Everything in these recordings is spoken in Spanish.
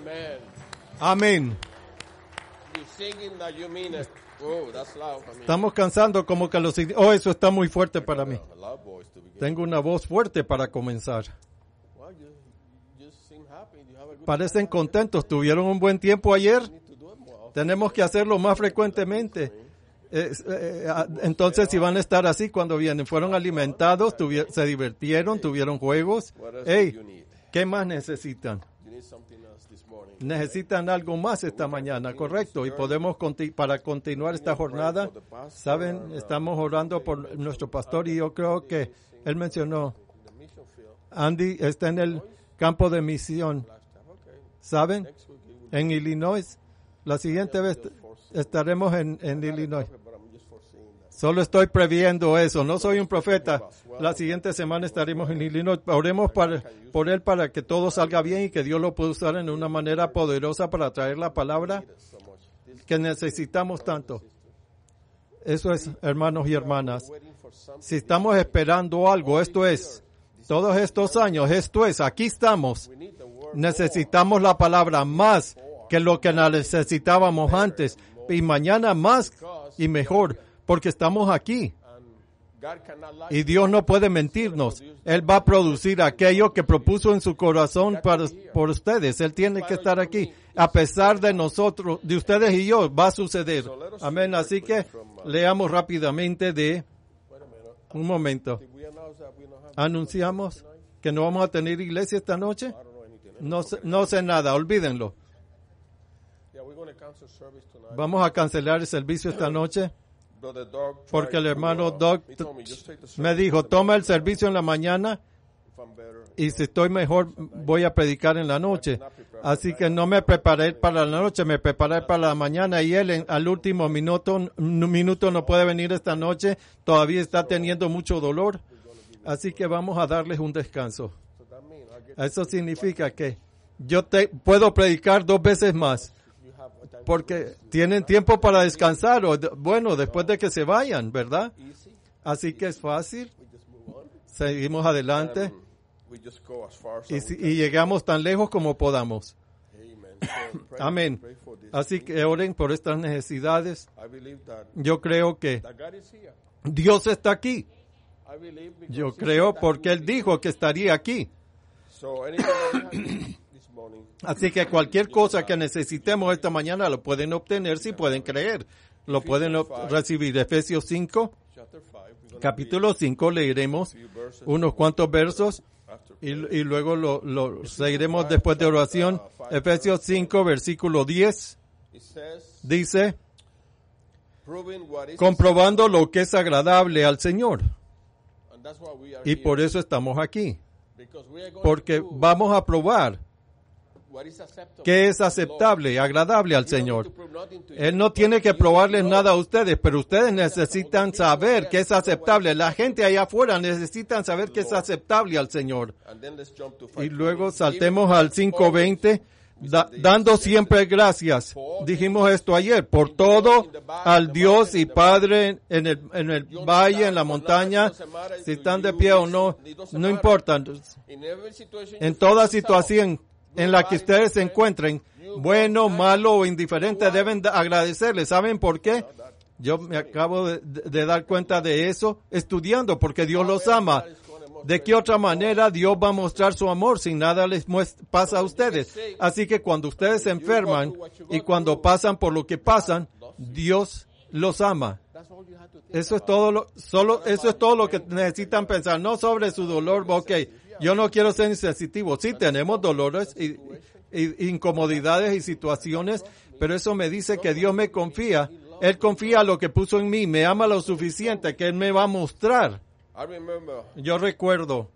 Amén. Estamos cansando como que los... Oh, eso está muy fuerte para mí. Tengo una voz fuerte para comenzar. Parecen contentos. ¿Tuvieron un buen tiempo ayer? Tenemos que hacerlo más frecuentemente. Entonces, si van a estar así cuando vienen, fueron alimentados, se divirtieron, tuvieron juegos. Hey, ¿qué más necesitan? Necesitan algo más esta mañana, correcto. Y podemos, para continuar esta jornada, saben, estamos orando por nuestro pastor y yo creo que él mencionó, Andy está en el campo de misión, ¿saben? En Illinois. La siguiente vez estaremos en Illinois. Solo estoy previendo eso. No soy un profeta. La siguiente semana estaremos en Illinois. Oremos por él para que todo salga bien y que Dios lo pueda usar en una manera poderosa para traer la palabra que necesitamos tanto. Eso es, hermanos y hermanas. Si estamos esperando algo, esto es, todos estos años, esto es, aquí estamos. Necesitamos la palabra más que lo que necesitábamos antes. Y mañana más y mejor. Porque estamos aquí. Y Dios no puede mentirnos. Él va a producir aquello que propuso en su corazón por ustedes. Él tiene que estar aquí. A pesar de nosotros, de ustedes y yo, va a suceder. Amén. Así que leamos rápidamente un momento. Anunciamos que no vamos a tener iglesia esta noche. No sé nada, olvídenlo. Vamos a cancelar el servicio esta noche. Porque el hermano Doug me dijo, toma el servicio en la mañana y si estoy mejor voy a predicar en la noche. Así que no me preparé para la noche, me preparé para la mañana y él al último minuto no puede venir esta noche, todavía está teniendo mucho dolor. Así que vamos a darles un descanso. Eso significa que yo puedo predicar 2 veces más. Porque tienen tiempo para descansar, bueno, después de que se vayan, ¿verdad? Así que es fácil. Seguimos adelante y llegamos tan lejos como podamos. Amén. Así que oren por estas necesidades. Yo creo que Dios está aquí. Yo creo porque Él dijo que estaría aquí. Así que cualquier cosa que necesitemos esta mañana lo pueden obtener si pueden creer. Lo pueden recibir. Efesios 5, capítulo 5, leeremos unos cuantos versos y luego lo seguiremos después de oración. Efesios 5, versículo 10, dice, comprobando lo que es agradable al Señor. Y por eso estamos aquí. Porque vamos a probar que es aceptable y agradable al Señor. Él no tiene que probarles nada a ustedes, pero ustedes necesitan saber que es aceptable. La gente allá afuera necesitan saber que es aceptable al Señor. Y luego saltemos al 5:20, dando siempre gracias. Dijimos esto ayer, por todo al Dios y Padre en el valle, en la montaña, si están de pie o no, no importa. En toda situación en la que ustedes se encuentren, bueno, malo o indiferente, deben agradecerle. ¿Saben por qué? Yo me acabo de dar cuenta de eso estudiando, porque Dios los ama. ¿De qué otra manera Dios va a mostrar su amor si nada les pasa a ustedes? Así que cuando ustedes se enferman y cuando pasan por lo que pasan, Dios los ama. Eso es todo lo que necesitan pensar, no sobre su dolor. Ok, yo no quiero ser insensitivo. Sí, tenemos dolores y incomodidades y situaciones, pero eso me dice que Dios me confía. Él confía lo que puso en mí, me ama lo suficiente que Él me va a mostrar. Yo recuerdo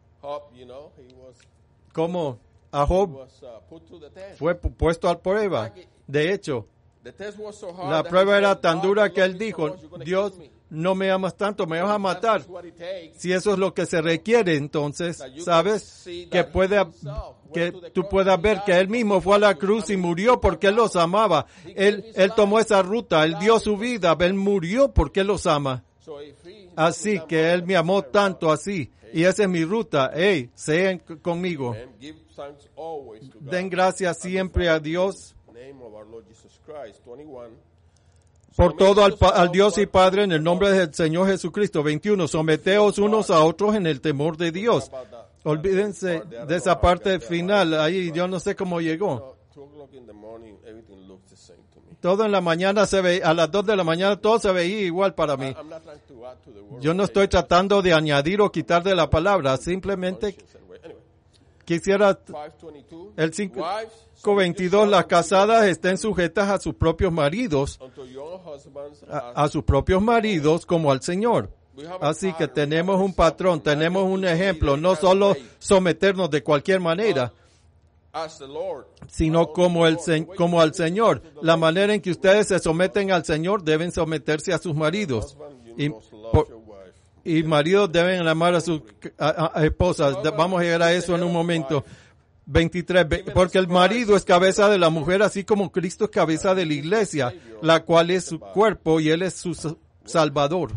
cómo a Job fue puesto a prueba. De hecho, la prueba era tan dura que él dijo, Dios, no me amas tanto, me vas a matar. Si eso es lo que se requiere, entonces, ¿sabes? Que tú puedas ver que Él mismo fue a la cruz y murió porque Él los amaba. Él tomó esa ruta, Él dio su vida, Él murió porque Él los ama. Así que Él me amó tanto así. Y esa es mi ruta. Hey, sean conmigo. Den gracias siempre a Dios por todo al Dios y Padre en el nombre del Señor Jesucristo. 21. Someteos unos a otros en el temor de Dios. Olvídense de esa parte final. Ahí yo no sé cómo llegó. Todo en la mañana se ve, a las 2 de la mañana todo se veía igual para mí. Yo no estoy tratando de añadir o quitar de la palabra, simplemente quisiera el 5:22, las casadas estén sujetas a sus propios maridos, a sus propios maridos como al Señor. Así que tenemos un patrón, tenemos un ejemplo, no solo someternos de cualquier manera, sino como al Señor. La manera en que ustedes se someten al Señor deben someterse a sus maridos. Y maridos deben amar a sus esposas. Vamos a llegar a eso en un momento. 23. Porque el marido es cabeza de la mujer, así como Cristo es cabeza de la iglesia, la cual es su cuerpo y Él es su Salvador.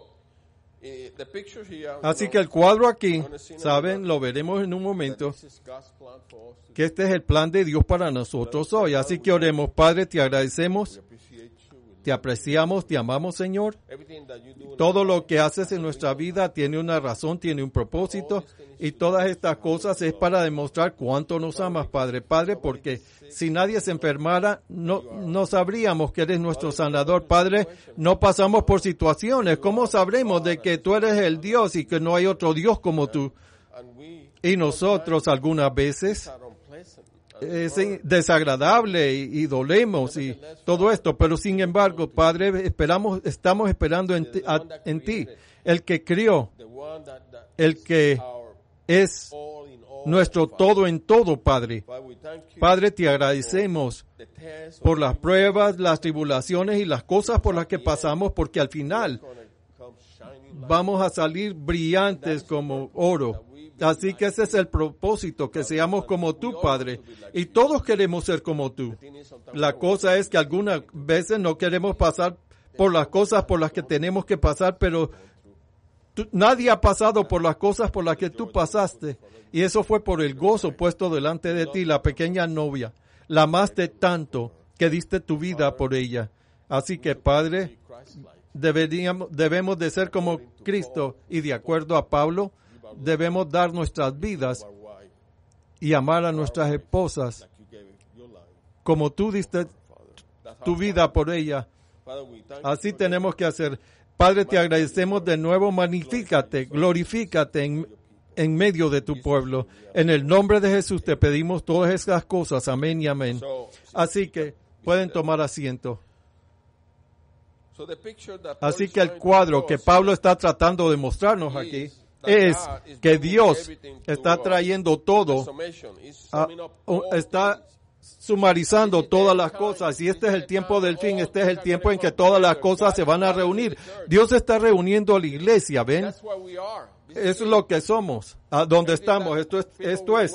Así que el cuadro aquí, ¿saben? Lo veremos en un momento, que este es el plan de Dios para nosotros hoy. Así que oremos. Padre, te agradecemos, te apreciamos, te amamos, Señor. Todo lo que haces en nuestra vida tiene una razón, tiene un propósito, y todas estas cosas es para demostrar cuánto nos amas, Padre. Padre, porque si nadie se enfermara, no sabríamos que eres nuestro sanador. Padre, no pasamos por situaciones. ¿Cómo sabremos de que tú eres el Dios y que no hay otro Dios como tú? Y nosotros algunas veces es desagradable y dolemos y todo esto, pero sin embargo, Padre, estamos esperando en ti, el que crió, el que es nuestro todo en todo, Padre. Padre, te agradecemos por las pruebas, las tribulaciones y las cosas por las que pasamos, porque al final vamos a salir brillantes como oro. Así que ese es el propósito, que seamos como tú, Padre. Y todos queremos ser como tú. La cosa es que algunas veces no queremos pasar por las cosas por las que tenemos que pasar, pero nadie ha pasado por las cosas por las que tú pasaste. Y eso fue por el gozo puesto delante de ti, la pequeña novia. La amaste tanto que diste tu vida por ella. Así que, Padre, debemos de ser como Cristo, y de acuerdo a Pablo, debemos dar nuestras vidas y amar a nuestras esposas como tú diste tu vida por ella. Así tenemos que hacer. Padre, te agradecemos de nuevo. Magnifícate, glorifícate en medio de tu pueblo. En el nombre de Jesús te pedimos todas esas cosas. Amén y amén. Así que pueden tomar asiento. Así que el cuadro que Pablo está tratando de mostrarnos aquí es que Dios está trayendo todo, está sumarizando todas las cosas, y este es el tiempo del fin, este es el tiempo en que todas las cosas se van a reunir. Dios está reuniendo a la iglesia, ¿ven? Eso es lo que somos, a donde estamos. Esto es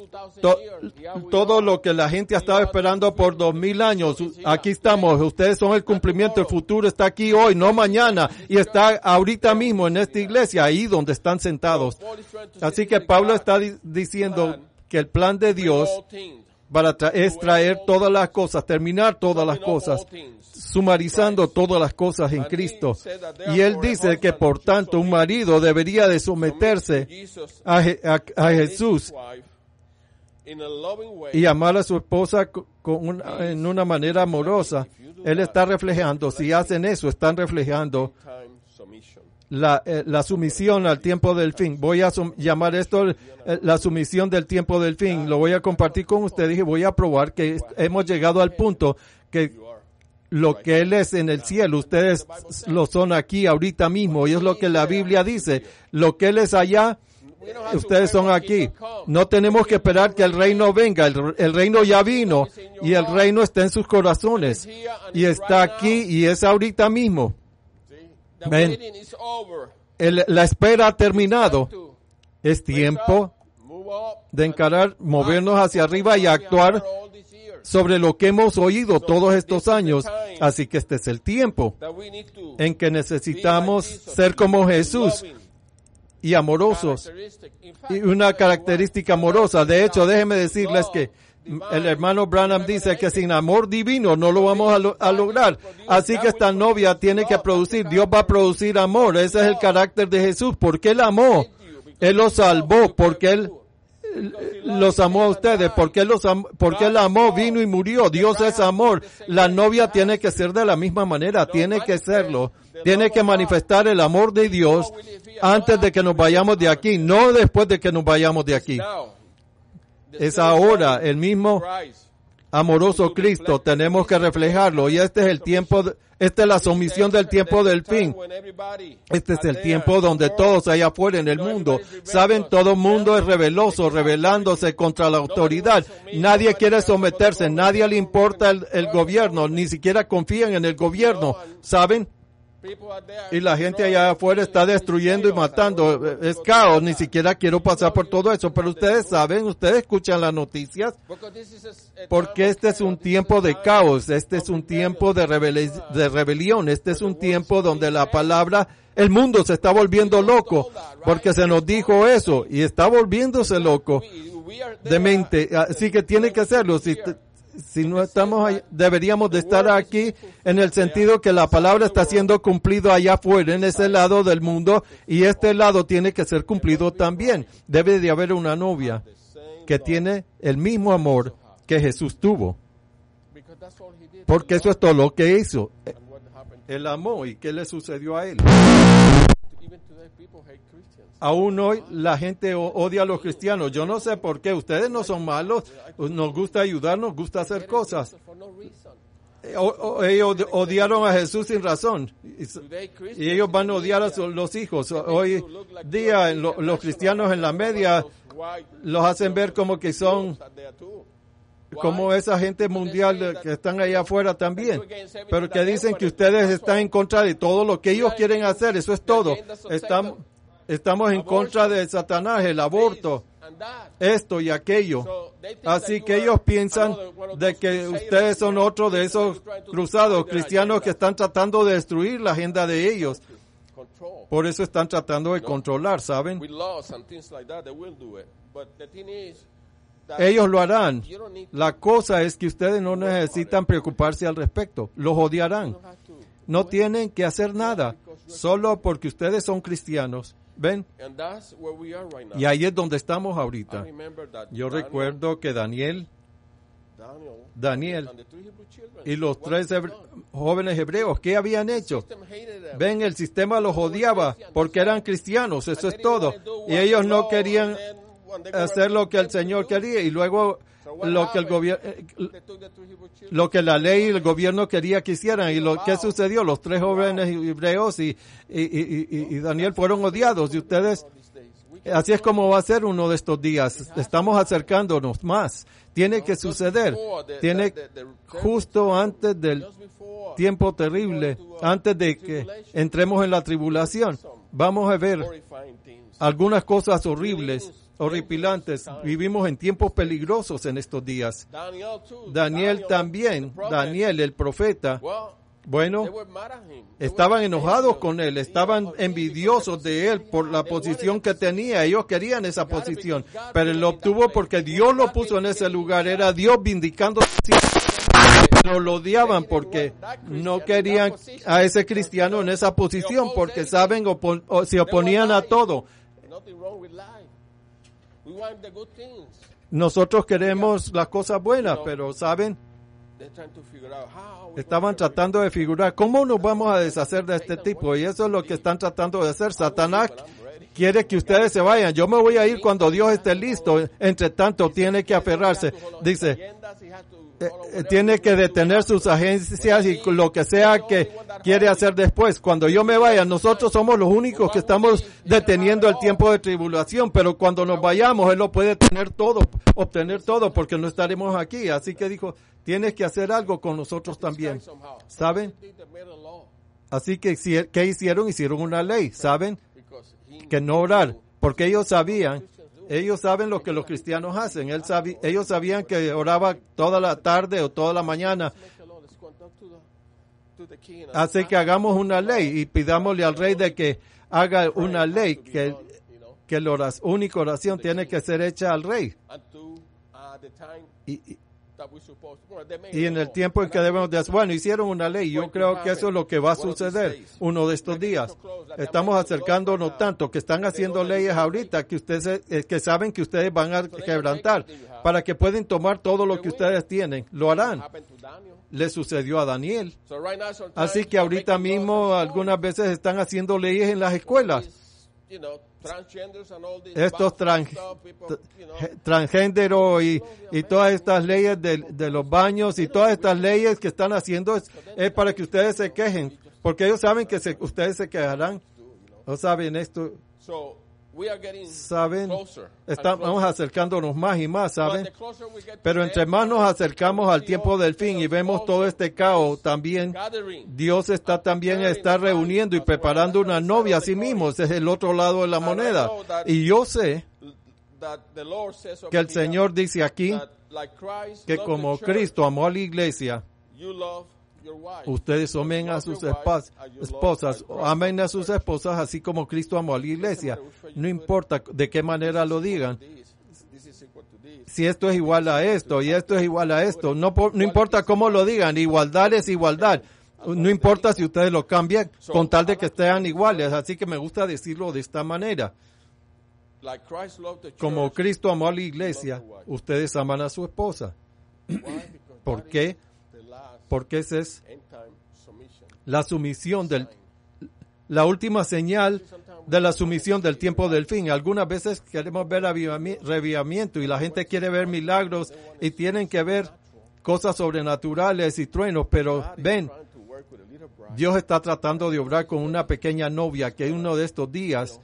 todo lo que la gente ha estado esperando por 2000 años. Aquí estamos. Ustedes son el cumplimiento. El futuro está aquí hoy, no mañana. Y está ahorita mismo en esta iglesia, ahí donde están sentados. Así que Pablo está diciendo que el plan de Dios es traer todas las cosas, terminar todas las cosas, sumarizando todas las cosas en Cristo. Y él dice que por tanto un marido debería de someterse a Jesús y amar a su esposa en una manera amorosa. Él está reflejando, si hacen eso, están reflejando la sumisión al tiempo del fin. Voy a llamar esto la sumisión del tiempo del fin. Lo voy a compartir con ustedes y voy a probar que hemos llegado al punto que lo que Él es en el cielo, ustedes lo son aquí ahorita mismo, y es lo que la Biblia dice. Lo que Él es allá, ustedes son aquí. No tenemos que esperar que el reino venga. El reino ya vino y el reino está en sus corazones y está aquí y es ahorita mismo. Ven, la espera ha terminado. Es tiempo de encarar, movernos hacia arriba y actuar sobre lo que hemos oído todos estos años. Así que este es el tiempo en que necesitamos ser como Jesús, y amorosos. Y una característica amorosa. De hecho, déjenme decirles que el hermano Branham dice que sin amor divino no lo vamos a lograr. Así que esta novia tiene que producir. Dios va a producir amor. Ese es el carácter de Jesús. Porque Él amó. Él los salvó. Porque Él los amó a ustedes. Porque Él amó, vino y murió. Dios es amor. La novia tiene que ser de la misma manera. Tiene que serlo. Tiene que manifestar el amor de Dios antes de que nos vayamos de aquí. No después de que nos vayamos de aquí. Es ahora el mismo amoroso Cristo. Tenemos que reflejarlo. Y este es el tiempo, esta es la sumisión del tiempo del fin. Este es el tiempo donde todos allá afuera en el mundo, saben, todo el mundo es rebeloso, rebelándose contra la autoridad. Nadie quiere someterse, nadie le importa el gobierno, ni siquiera confían en el gobierno, ¿saben? Y la gente allá afuera está destruyendo y matando. Es caos, ni siquiera quiero pasar por todo eso. Pero ustedes saben, ustedes escuchan las noticias. Porque este es un tiempo de caos. Este es un tiempo de rebelión. Este es un tiempo donde la palabra, el mundo se está volviendo loco. Porque se nos dijo eso. Y está volviéndose loco. Demente. Así que tiene que hacerlo. Si no estamos ahí, deberíamos de estar aquí en el sentido que la palabra está siendo cumplido allá afuera, en ese lado del mundo, y este lado tiene que ser cumplido también. Debe de haber una novia que tiene el mismo amor que Jesús tuvo. Porque eso es todo lo que hizo. Él amó. ¿Y qué le sucedió a él? Aún hoy la gente odia a los cristianos. Yo no sé por qué. Ustedes no son malos. Nos gusta ayudar, nos gusta hacer cosas. Ellos odiaron a Jesús sin razón. Y ellos van a odiar a los hijos. Hoy día los cristianos en la media los hacen ver como que son como esa gente mundial que están allá afuera también, pero que dicen que ustedes están en contra de todo lo que ellos quieren hacer. Eso es todo. Estamos en contra de Satanás, el aborto, esto y aquello. Así que ellos piensan de que ustedes son otro de esos cruzados cristianos que están tratando de destruir la agenda de ellos. Por eso están tratando de controlar, ¿saben? Ellos lo harán. La cosa es que ustedes no necesitan preocuparse al respecto. Los odiarán. No tienen que hacer nada, solo porque ustedes son cristianos. ¿Ven? Y ahí es donde estamos ahorita. Yo recuerdo que Daniel y los 3 jóvenes hebreos, ¿qué habían hecho? Ven, el sistema los odiaba porque eran cristianos, eso es todo. Y ellos no querían hacer lo que el Señor quería, y luego lo que el gobierno, lo que la ley y el gobierno quería que hicieran. Y lo que sucedió, los 3 jóvenes hebreos y Daniel fueron odiados. Y ustedes, así es como va a ser uno de estos días. Estamos acercándonos más. Tiene que suceder. Tiene justo antes del tiempo terrible, antes de que entremos en la tribulación. Vamos a ver algunas cosas horripilantes. Vivimos en tiempos peligrosos en estos días. Daniel también, Daniel el profeta, bueno, estaban enojados con él, estaban envidiosos de él por la posición que tenía. Ellos querían esa posición, pero él lo obtuvo porque Dios lo puso en ese lugar. Era Dios vindicando. Pero lo odiaban porque no querían a ese cristiano en esa posición, porque saben, se oponían a todo. Nosotros queremos las cosas buenas, pero ¿saben? Estaban tratando de figurar cómo nos vamos a deshacer de este tipo, y eso es lo que están tratando de hacer. Satanás quiere que ustedes se vayan. Yo me voy a ir cuando Dios esté listo. Entre tanto, tiene que aferrarse. Dice, tiene que detener sus agencias y lo que sea que quiere hacer después. Cuando yo me vaya, nosotros somos los únicos que estamos deteniendo el tiempo de tribulación, pero cuando nos vayamos, Él lo puede tener todo, obtener todo, porque no estaremos aquí. Así que dijo, tienes que hacer algo con nosotros también. ¿Saben? Así que, ¿qué hicieron? Hicieron una ley, ¿saben? Que no orar, porque ellos saben lo que los cristianos hacen. Ellos sabían que oraba toda la tarde o toda la mañana. Así que hagamos una ley y pidámosle al rey de que haga una ley, que que la única oración tiene que ser hecha al rey. Y en el tiempo en que debemos decir, bueno, hicieron una ley, yo creo que eso es lo que va a suceder uno de estos días. Estamos acercándonos tanto que están haciendo leyes ahorita que ustedes que saben que ustedes van a quebrantar para que puedan tomar todo lo que ustedes tienen. Lo harán. Le sucedió a Daniel. Así que ahorita mismo algunas veces están haciendo leyes en las escuelas. Estos transgénero y todas estas leyes de los baños y todas estas leyes que están haciendo es para que ustedes se quejen, porque ellos saben que ustedes se quejarán. ¿No saben esto? ¿Saben? Estamos acercándonos más y más, ¿saben? Pero entre más nos acercamos al tiempo del fin y vemos todo este caos, también Dios está reuniendo y preparando una novia a sí mismo. Ese es el otro lado de la moneda. Y yo sé que el Señor dice aquí que como Cristo amó a la iglesia, ustedes amen a sus esposas, amen a sus esposas así como Cristo amó a la iglesia. No importa de qué manera lo digan. Si esto es igual a esto y esto es igual a esto, no importa cómo lo digan, igualdad es igualdad. No importa si ustedes lo cambian con tal de que estén iguales. Así que me gusta decirlo de esta manera. Como Cristo amó a la iglesia, ustedes aman a su esposa. ¿Por qué? Porque esa es la sumisión la última señal de la sumisión del tiempo del fin. Algunas veces queremos ver revivimiento y la gente quiere ver milagros y tienen que ver cosas sobrenaturales y truenos, pero ven, Dios está tratando de obrar con una pequeña novia que uno de estos días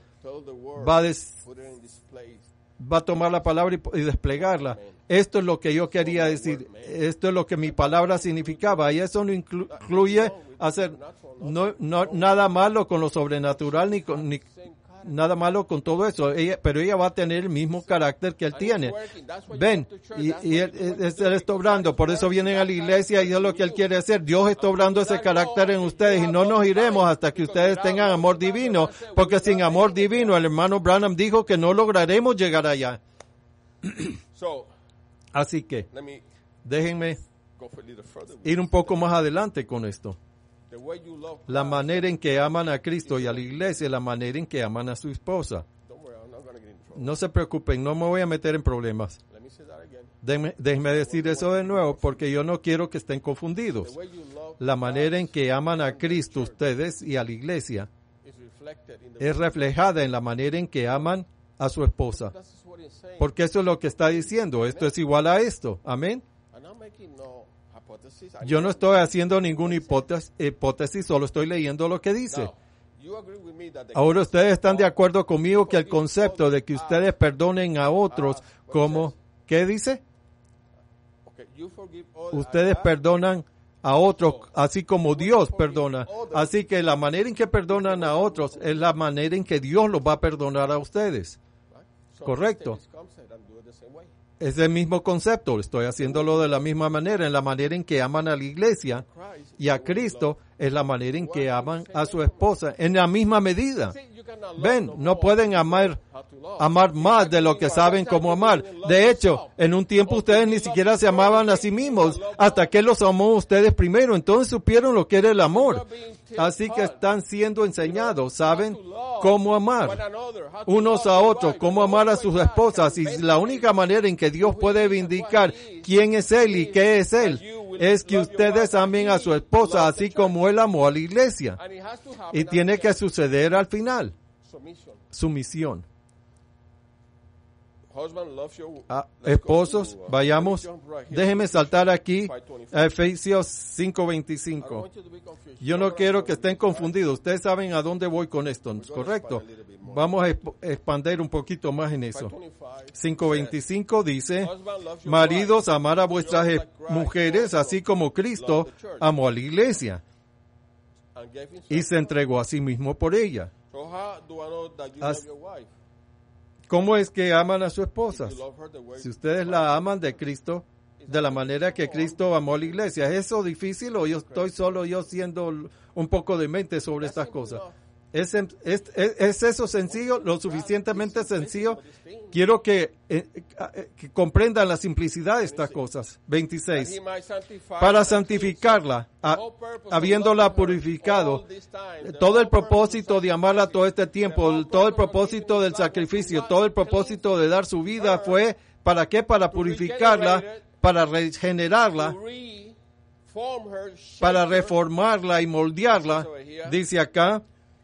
va a tomar la palabra y desplegarla. Esto es lo que yo quería decir. Esto es lo que mi palabra significaba. Y eso no incluye hacer nada malo con lo sobrenatural ni nada malo con todo eso. Pero ella va a tener el mismo carácter que él tiene. Ven, y él está obrando. Por eso vienen a la iglesia y es lo que él quiere hacer. Dios está obrando ese carácter en ustedes y no nos iremos hasta que ustedes tengan amor divino. Porque sin amor divino, el hermano Branham dijo que no lograremos llegar allá. Así que, déjenme ir un poco más adelante con esto. La manera en que aman a Cristo y a la iglesia, la manera en que aman a su esposa. No se preocupen, no me voy a meter en problemas. Déjenme decir eso de nuevo, porque yo no quiero que estén confundidos. La manera en que aman a Cristo ustedes y a la iglesia es reflejada en la manera en que aman a su esposa. Porque eso es lo que está diciendo. Esto es igual a esto. Amén. Yo no estoy haciendo ninguna hipótesis, solo estoy leyendo lo que dice. Ahora ustedes están de acuerdo conmigo que el concepto de que ustedes perdonen a otros como, ¿qué dice? Ustedes perdonan a otros así como Dios perdona. Así que la manera en que perdonan a otros es la manera en que Dios los va a perdonar a ustedes. Correcto. Es el mismo concepto, estoy haciéndolo de la misma manera, en la manera en que aman a la iglesia y a Cristo, es la manera en que aman a su esposa, en la misma medida. Ven, no pueden amar más de lo que saben cómo amar. De hecho, en un tiempo ustedes ni siquiera se amaban a sí mismos, hasta que los amó ustedes primero, entonces supieron lo que era el amor. Así que están siendo enseñados, ¿saben? Cómo amar unos a otros, cómo amar a sus esposas. Y la única manera en que Dios puede vindicar quién es Él y qué es Él, es que ustedes amen a su esposa así como Él amó a la iglesia. Y tiene que suceder al final. Sumisión. Esposos, vayamos. Déjenme saltar aquí a Efesios 5:25. Yo no quiero que estén confundidos. Ustedes saben a dónde voy con esto, ¿correcto? Vamos a expandir un poquito más en eso. 5:25 dice, maridos, amar a vuestras mujeres, así como Cristo amó a la iglesia y se entregó a sí mismo por ella. ¿Cómo es que aman a sus esposas? Si ustedes la aman de Cristo, de la manera que Cristo amó a la iglesia, ¿es eso difícil o yo estoy solo yo siendo un poco de mente sobre estas cosas? ¿Es eso sencillo? ¿Lo suficientemente sencillo? Quiero que comprendan la simplicidad de estas cosas. 26. Para santificarla, habiéndola purificado, todo el propósito de amarla todo este tiempo, todo el propósito del sacrificio, todo el propósito de dar su vida fue, ¿para qué? Para purificarla, para regenerarla, para reformarla y moldearla. Dice acá,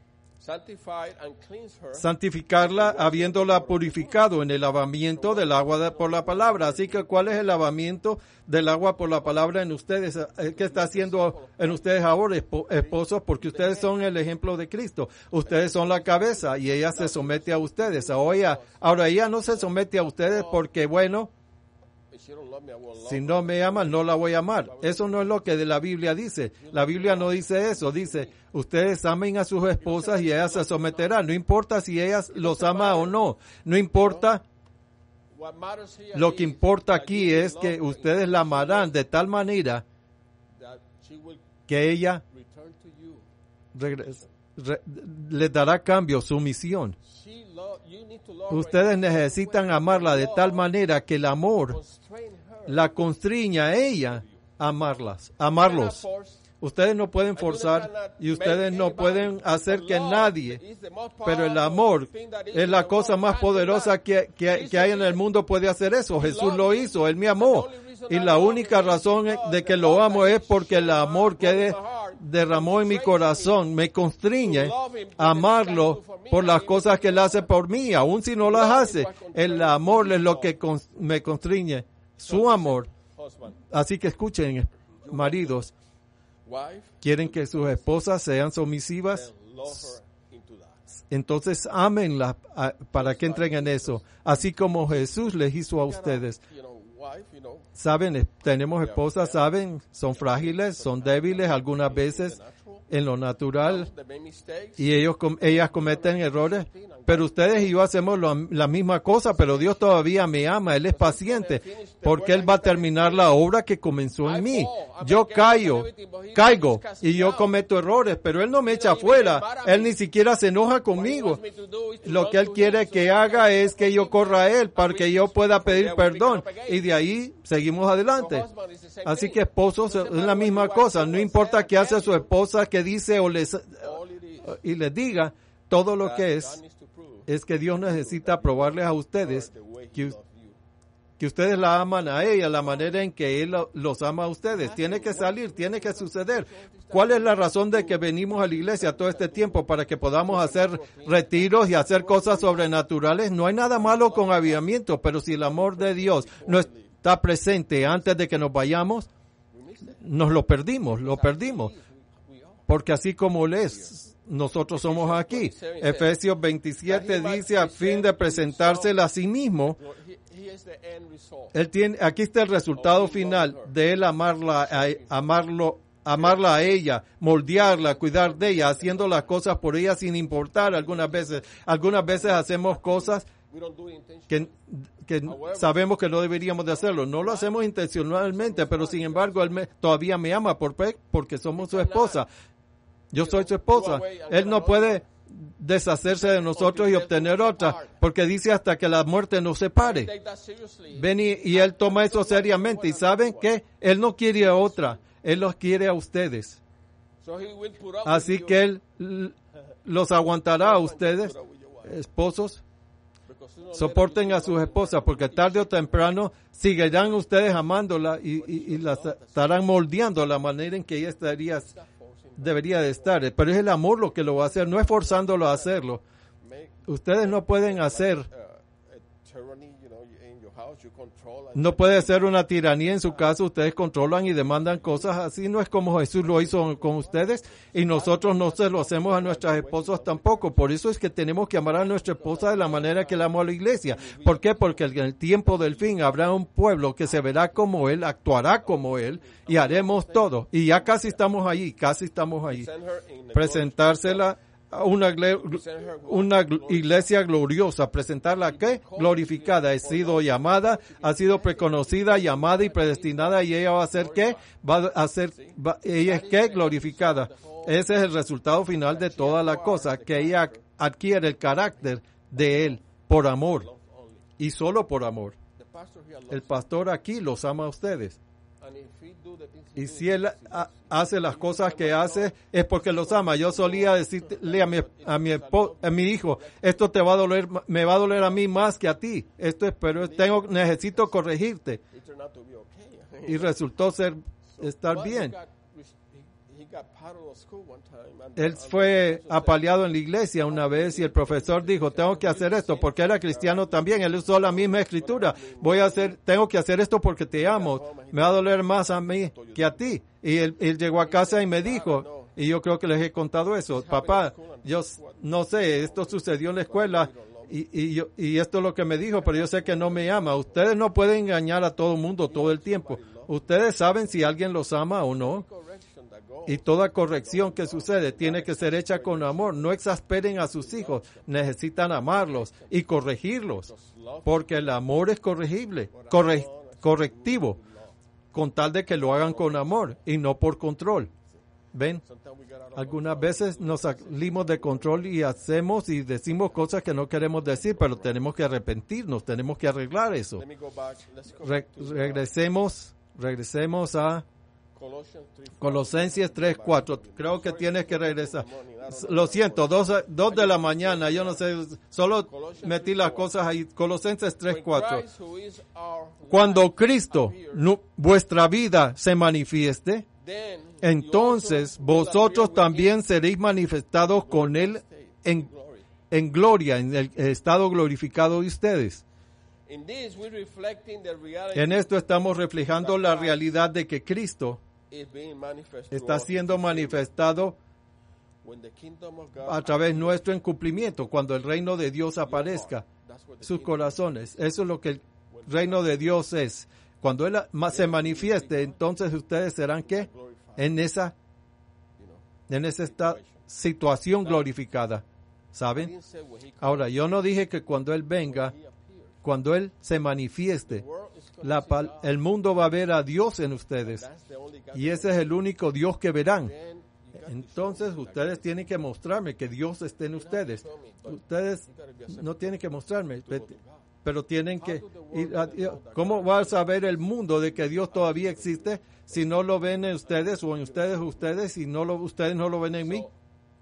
santificarla habiéndola purificado en el lavamiento del agua por la palabra. Así que, ¿cuál es el lavamiento del agua por la palabra en ustedes? ¿Qué está haciendo en ustedes ahora, esposos? Porque ustedes son el ejemplo de Cristo. Ustedes son la cabeza y ella se somete a ustedes. Ahora ella no se somete a ustedes porque, bueno, si no me aman, no la voy a amar. Eso no es lo que de la Biblia dice. La Biblia no dice eso. Dice, ustedes amen a sus esposas y ellas se someterán. No importa si ellas los ama o no. No importa. Lo que importa aquí es que ustedes la amarán de tal manera que ella le dará cambio, sumisión. Ustedes necesitan amarla de tal manera que el amor la constriña a ella a amarlos. Ustedes no pueden forzar y ustedes no pueden hacer que nadie, pero el amor es la cosa más poderosa que hay en el mundo, puede hacer eso. Jesús lo hizo, Él me amó. Y la única razón de que lo amo es porque el amor que derramó en mi corazón me constriñe a amarlo por las cosas que Él hace por mí, aun si no las hace. El amor es lo que me constriñe, su amor. Así que escuchen, maridos, quieren que sus esposas sean sumisivas, entonces ámenlas para que entren en eso, así como Jesús les hizo a ustedes. Saben, tenemos esposas, saben, son frágiles, son débiles algunas veces en lo natural y ellas cometen errores, pero ustedes y yo hacemos la misma cosa, pero Dios todavía me ama, Él es paciente, porque Él va a terminar la obra que comenzó en mí. Yo caigo y yo cometo errores, pero Él no me echa afuera, Él ni siquiera se enoja conmigo. Lo que Él quiere que haga es que yo corra a Él para que yo pueda pedir perdón y de ahí seguimos adelante. Así que esposos es la misma cosa, no importa qué hace su esposa, qué dice y les diga, todo lo que es que Dios necesita probarles a ustedes que ustedes la aman a ella, la manera en que Él los ama a ustedes. Tiene que salir, tiene que suceder. ¿Cuál es la razón de que venimos a la iglesia todo este tiempo? Para que podamos hacer retiros y hacer cosas sobrenaturales. No hay nada malo con avivamiento, pero si el amor de Dios no está presente antes de que nos vayamos, nos lo perdimos. Porque así como Él es, nosotros somos aquí. Efesios 27 dice, a fin de presentársela a sí mismo. Aquí está el resultado final de Él amarla a ella, moldearla, cuidar de ella, haciendo las cosas por ella sin importar algunas veces. Algunas veces hacemos cosas que sabemos que no deberíamos de hacerlo. No lo hacemos intencionalmente, pero sin embargo Él todavía me ama porque somos su esposa. Yo soy su esposa. Él no puede deshacerse de nosotros y obtener otra, porque dice hasta que la muerte nos separe. Ven y Él toma eso seriamente. Y ¿saben qué? Él no quiere a otra. Él los quiere a ustedes. Así que Él los aguantará a ustedes, esposos. Soporten a sus esposas, porque tarde o temprano seguirán ustedes amándola y la estarán moldeando la manera en que ella debería de estar. Pero es el amor lo que lo va a hacer, no es forzándolo a hacerlo. Ustedes no pueden hacer, no puede ser una tiranía en su casa. Ustedes controlan y demandan cosas así. No es como Jesús lo hizo con ustedes, y nosotros no se lo hacemos a nuestras esposas tampoco. Por eso es que tenemos que amar a nuestra esposa de la manera que la amó a la iglesia. ¿Por qué? Porque en el tiempo del fin habrá un pueblo que se verá como Él, actuará como Él, y haremos todo. Y ya casi estamos allí. Presentársela una iglesia gloriosa, presentarla ¿qué? Glorificada. Ha sido llamada, ha sido preconocida, llamada y predestinada, y ella va a ser ¿qué? Ella es ¿qué? Glorificada. Ese es el resultado final de toda la cosa, que ella adquiere el carácter de Él por amor y solo por amor. El pastor aquí los ama a ustedes. Y si él hace las cosas que hace, es porque los ama. Yo solía decirle a mi hijo, esto te va a doler, me va a doler a mí más que a ti. Pero necesito corregirte. Y resultó estar bien. Él fue apaleado en la iglesia una vez y el profesor dijo, tengo que hacer esto porque era cristiano también. Él usó la misma escritura. Tengo que hacer esto porque te amo. Me va a doler más a mí que a ti. Y él llegó a casa y me dijo, y yo creo que les he contado eso, papá, yo no sé, esto sucedió en la escuela y esto es lo que me dijo, pero yo sé que no me ama. Ustedes no pueden engañar a todo el mundo todo el tiempo. Ustedes saben si alguien los ama o no. Y toda corrección que sucede tiene que ser hecha con amor. No exasperen a sus hijos. Necesitan amarlos y corregirlos. Porque el amor es correctivo. Con tal de que lo hagan con amor y no por control. ¿Ven? Algunas veces nos salimos de control y hacemos y decimos cosas que no queremos decir, pero tenemos que arrepentirnos. Tenemos que arreglar eso. Regresemos a Colosenses 3:4. Creo que tienes que regresar. Lo siento, 2 de la mañana, yo no sé, solo metí las cosas ahí. Colosenses 3:4. Cuando Cristo, vuestra vida, se manifieste, entonces vosotros también seréis manifestados con Él en gloria, en el estado glorificado de ustedes. En esto estamos reflejando la realidad de que Cristo está siendo manifestado a través nuestro en cumplimiento, cuando el reino de Dios aparezca, sus corazones. Eso es lo que el reino de Dios es. Cuando Él se manifieste, entonces ustedes serán ¿qué? En esa situación glorificada. ¿Saben? Ahora, yo no dije que cuando Él venga, cuando Él se manifieste, el mundo va a ver a Dios en ustedes. Y ese es el único Dios que verán. Entonces ustedes tienen que mostrarme que Dios esté en ustedes. Ustedes no tienen que mostrarme, pero tienen que ir ¿cómo va a saber el mundo de que Dios todavía existe si no lo ven en ustedes o en ustedes y ustedes no lo ven en mí?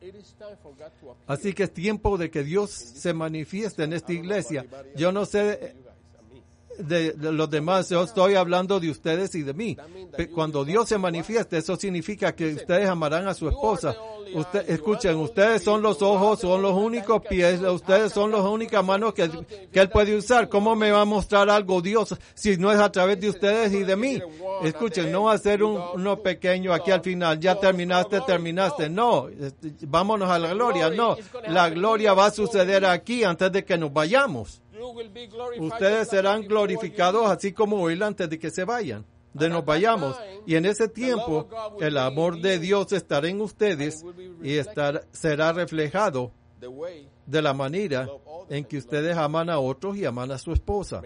Así que es tiempo de que Dios se manifieste en esta iglesia. Yo no sé de los demás, yo estoy hablando de ustedes y de mí. Cuando Dios se manifieste, eso significa que ustedes amarán a su esposa. Escuchen, ustedes son los ojos, son los únicos pies, ustedes son las únicas manos que Él puede usar. ¿Cómo me va a mostrar algo Dios si no es a través de ustedes y de mí? Escuchen, no va a ser uno pequeño aquí al final, ya terminaste. No, vámonos a la gloria. No, la gloria va a suceder aquí antes de que nos vayamos. Ustedes serán glorificados así como Él antes de que se vayan, nos vayamos. Y en ese tiempo, el amor de Dios estará en ustedes y será reflejado de la manera en que ustedes aman a otros y aman a su esposa.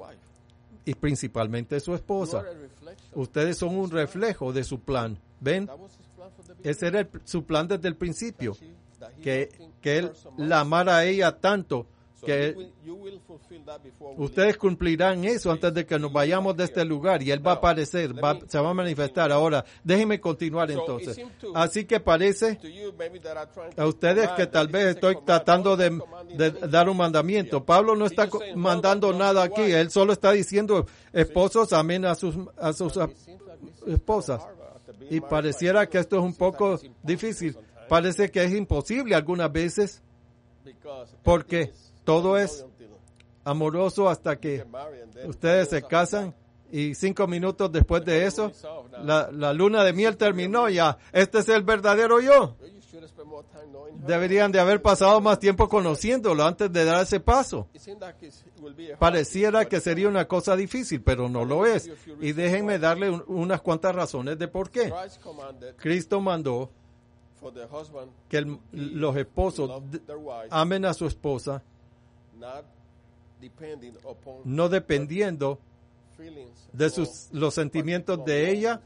Y principalmente su esposa. Ustedes son un reflejo de su plan. ¿Ven? Ese era su plan desde el principio. Que Él la amara a ella tanto que ustedes cumplirán eso antes de que nos vayamos de este lugar y Él va a aparecer, se va a manifestar. Ahora, déjenme continuar entonces. Así que parece a ustedes que tal vez estoy tratando de dar un mandamiento. Pablo no está mandando nada aquí, él solo está diciendo, esposos, amen a sus esposas. Y pareciera que esto es un poco difícil. Parece que es imposible algunas veces, porque todo es amoroso hasta que ustedes se casan y 5 minutos después de eso, la luna de miel terminó ya. Este es el verdadero yo. Deberían de haber pasado más tiempo conociéndolo antes de dar ese paso. Pareciera que sería una cosa difícil, pero no lo es. Y déjenme darle unas cuantas razones de por qué. Cristo mandó que los esposos amen a su esposa, no dependiendo de los sentimientos de ella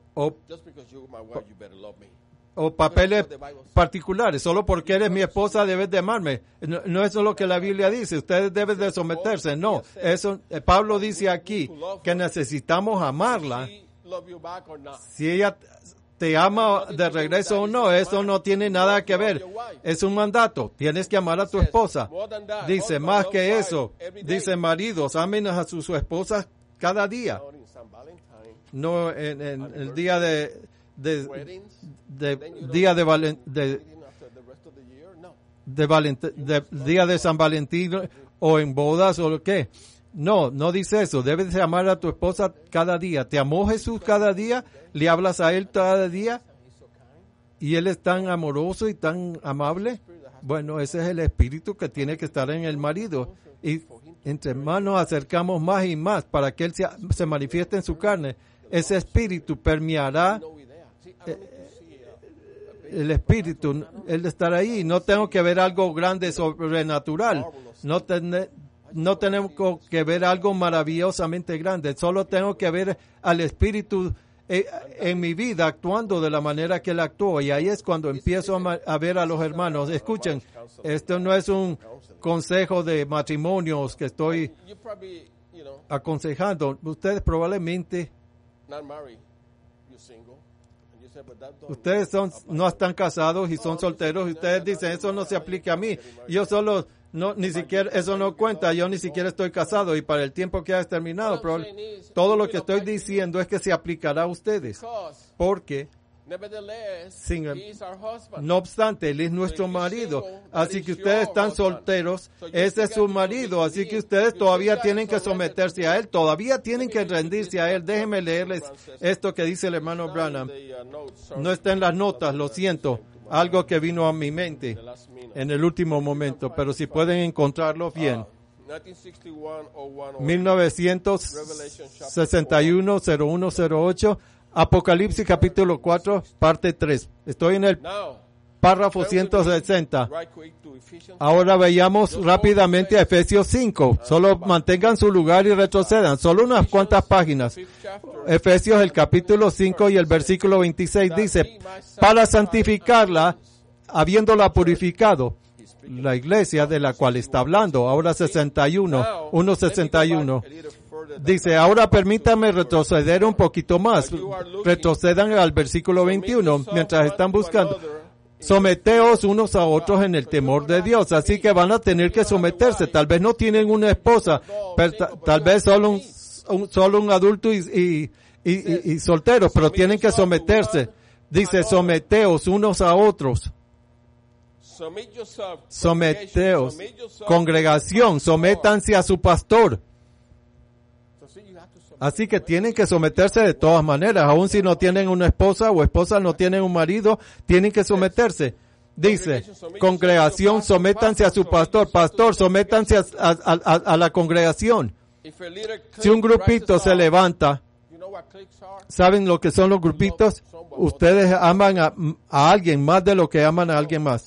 o papeles particulares. Solo porque eres mi esposa debes de amarme. No eso es lo que la Biblia dice. Ustedes deben de someterse. No, eso Pablo dice aquí que necesitamos amarla. Si ella te ama de regreso o no, eso no tiene nada que ver. Es un mandato. Tienes que amar a tu esposa. Dice más que eso. Dice maridos, amen a sus esposas cada día. No en el día día de San Valentín o en bodas o lo que. No dice eso. Debes de amar a tu esposa cada día. ¿Te amó Jesús cada día? ¿Le hablas a él cada día? ¿Y él es tan amoroso y tan amable? Bueno, ese es el espíritu que tiene que estar en el marido. Y entre más nos acercamos más y más para que él se manifieste en su carne, ese espíritu permeará el espíritu, él estará ahí. No tengo que ver algo grande, sobrenatural. No tenemos que ver algo maravillosamente grande. Solo tengo que ver al espíritu en mi vida actuando de la manera que él actuó. Y ahí es cuando empiezo a ver a los hermanos. Escuchen, esto no es un consejo de matrimonios que estoy aconsejando. Ustedes probablemente no están casados y son solteros y ustedes dicen eso no se aplica a mí. Yo solo ni siquiera eso no cuenta. Yo ni siquiera estoy casado y para el tiempo que has terminado, todo lo que estoy diciendo es que se aplicará a ustedes. Porque no obstante, él es nuestro marido. Así que ustedes están solteros. Ese es su marido. Así que ustedes todavía tienen que someterse a él. Todavía tienen que rendirse a él. Déjenme leerles esto que dice el hermano Branham. No está en las notas, lo siento. Algo que vino a mi mente en el último momento. Pero si pueden encontrarlo bien. 1961-0108. Apocalipsis capítulo 4, parte 3. Estoy en el párrafo 160. Ahora veamos rápidamente a Efesios 5. Solo mantengan su lugar y retrocedan. Solo unas cuantas páginas. Efesios el capítulo 5 y el versículo 26 dice, para santificarla, habiéndola purificado. La iglesia de la cual está hablando. Ahora 161. Dice, ahora permítame retroceder un poquito más. Retrocedan al versículo 21, mientras están buscando. Someteos unos a otros en el temor de Dios. Así que van a tener que someterse. Tal vez no tienen una esposa, pero tal vez solo un adulto y soltero, pero tienen que someterse. Dice, someteos unos a otros. Someteos. Congregación, sométanse a su pastor. Así que tienen que someterse de todas maneras, aun si no tienen una esposa o esposa no tienen un marido, tienen que someterse. Dice, congregación, sométanse a su pastor. Pastor, sométanse a la congregación. Si un grupito se levanta, ¿saben lo que son los grupitos? Ustedes aman a alguien más de lo que aman a alguien más.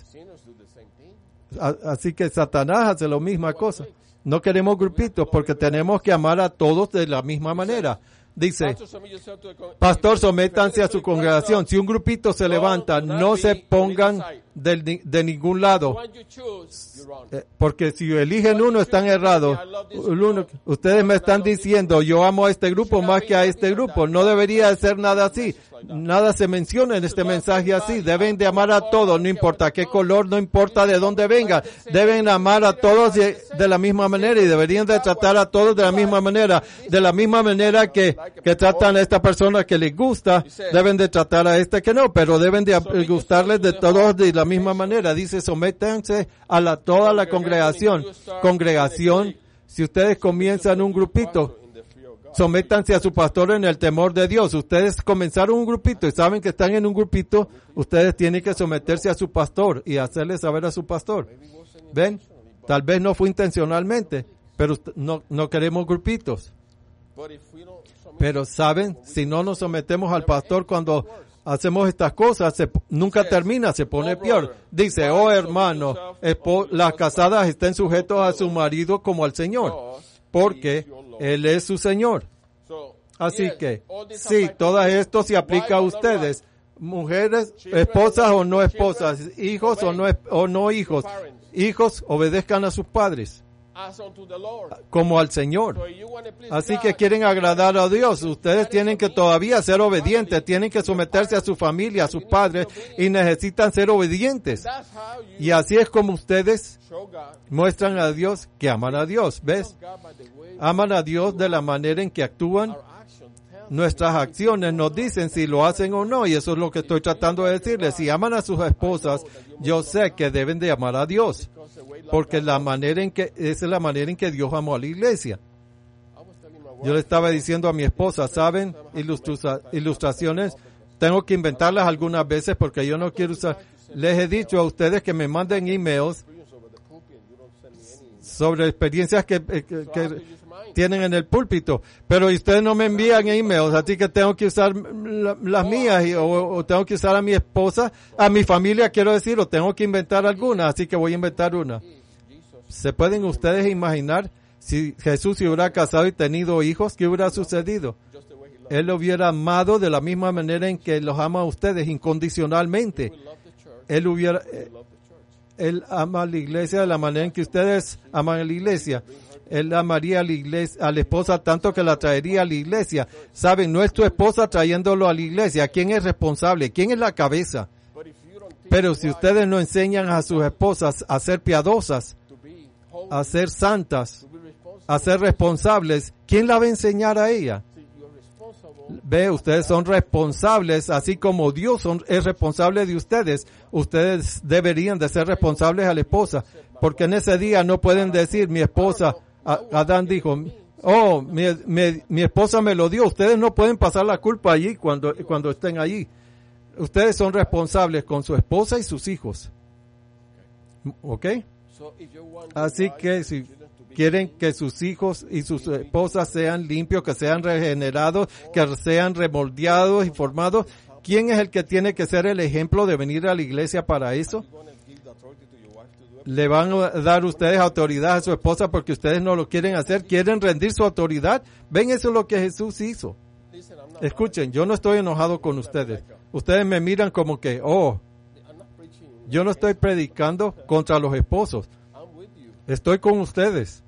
Así que Satanás hace la misma cosa. No queremos grupitos porque tenemos que amar a todos de la misma manera. Dice, pastor, sométanse a su congregación. Si un grupito se levanta, no se pongan de ningún lado. Porque si eligen uno, están errados. Ustedes me están diciendo, yo amo a este grupo más que a este grupo. No debería ser nada así. Nada se menciona en este mensaje así. Deben de amar a todos, no importa qué color, no importa de dónde vengan. Deben amar a todos de la misma manera y deberían de tratar a todos de la misma manera. De la misma manera que tratan a esta persona que les gusta, deben de tratar a esta que no, pero deben de gustarles de todos de la misma manera. Dice, sométanse a toda la congregación. Congregación, si ustedes comienzan un grupito, sométanse a su pastor en el temor de Dios. Ustedes comenzaron un grupito y saben que están en un grupito, ustedes tienen que someterse a su pastor y hacerle saber a su pastor. ¿Ven? Tal vez no fue intencionalmente, pero no queremos grupitos. Pero saben, si no nos sometemos al pastor cuando hacemos estas cosas, nunca termina, se pone peor. Dice, oh hermano, las casadas estén sujetos a su marido como al Señor, porque Él es su Señor. Así que, sí, todo esto se aplica a ustedes, mujeres, esposas o no esposas, hijos o no hijos. Hijos, obedezcan a sus padres como al Señor. Así que quieren agradar a Dios. Ustedes tienen que todavía ser obedientes, tienen que someterse a su familia, a sus padres, y necesitan ser obedientes. Y así es como ustedes muestran a Dios que aman a Dios. ¿Ves? Aman a Dios de la manera en que actúan. Nuestras acciones nos dicen si lo hacen o no, y eso es lo que estoy tratando de decirles. Si aman a sus esposas, yo sé que deben de amar a Dios, porque esa es la manera en que Dios amó a la iglesia. Yo le estaba diciendo a mi esposa, ¿saben? Ilustraciones, tengo que inventarlas algunas veces porque yo no quiero usar. Les he dicho a ustedes que me manden emails sobre experiencias que tienen en el púlpito, pero ustedes no me envían emails, así que tengo que usar las mías o tengo que usar a mi esposa, a mi familia, quiero decir, o tengo que inventar alguna, así que voy a inventar una. ¿Se pueden ustedes imaginar si Jesús se hubiera casado y tenido hijos? ¿Qué hubiera sucedido? Él lo hubiera amado de la misma manera en que los ama a ustedes, incondicionalmente. Él ama a la iglesia de la manera en que ustedes aman a la iglesia. Él amaría a la iglesia, a la esposa tanto que la traería a la iglesia. Saben, no es tu esposa trayéndolo a la iglesia. ¿Quién es responsable? ¿Quién es la cabeza? Pero si ustedes no enseñan a sus esposas a ser piadosas, a ser santas, a ser responsables, ¿quién la va a enseñar a ella? Ve, ustedes son responsables, así como Dios es responsable de ustedes. Ustedes deberían de ser responsables a la esposa, porque en ese día no pueden decir, mi esposa, Adán dijo, oh, mi esposa me lo dio. Ustedes no pueden pasar la culpa allí cuando estén allí. Ustedes son responsables con su esposa y sus hijos. ¿Ok? Así que si quieren que sus hijos y sus esposas sean limpios, que sean regenerados, que sean remoldeados y formados, ¿quién es el que tiene que ser el ejemplo de venir a la iglesia para eso? ¿Le van a dar ustedes autoridad a su esposa porque ustedes no lo quieren hacer? ¿Quieren rendir su autoridad? ¿Ven? Eso es lo que Jesús hizo. Escuchen, yo no estoy enojado con ustedes. Ustedes me miran como que, oh, yo no estoy predicando contra los esposos. Estoy con ustedes.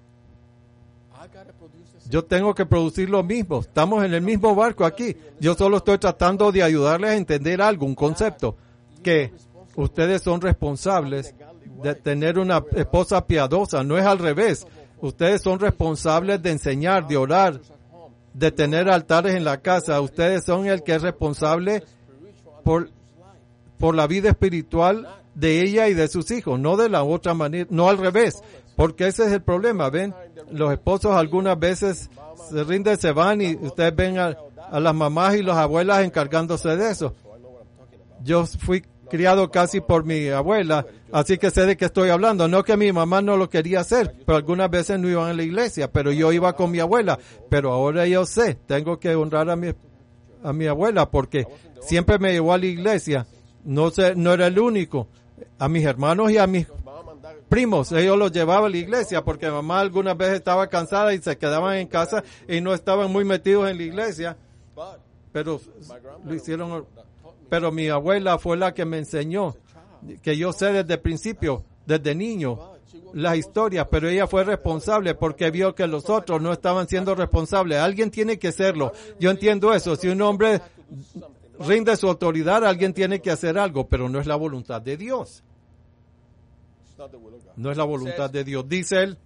Yo tengo que producir lo mismo. Estamos en el mismo barco aquí. Yo solo estoy tratando de ayudarles a entender algo, un concepto, que ustedes son responsables de tener una esposa piadosa. No es al revés. Ustedes son responsables de enseñar, de orar, de tener altares en la casa. Ustedes son el que es responsable por la vida espiritual de ella y de sus hijos, no de la otra manera, no al revés, porque ese es el problema, ¿ven? Los esposos algunas veces se rinden, se van y ustedes ven a las mamás y las abuelas encargándose de eso. Yo fui criado casi por mi abuela, así que sé de qué estoy hablando. No que mi mamá no lo quería hacer, pero algunas veces no iban a la iglesia, pero yo iba con mi abuela. Pero ahora yo sé, tengo que honrar a mi abuela porque siempre me llevó a la iglesia. No era el único. A mis hermanos y a mis primos, ellos los llevaban a la iglesia porque mamá algunas veces estaba cansada y se quedaban en casa y no estaban muy metidos en la iglesia. Pero lo hicieron. Pero mi abuela fue la que me enseñó, que yo sé desde el principio, desde niño, las historias, pero ella fue responsable porque vio que los otros no estaban siendo responsables. Alguien tiene que serlo. Yo entiendo eso. Si un hombre rinde su autoridad, alguien tiene que hacer algo, pero no es la voluntad de Dios. No es la voluntad de Dios. Dice él,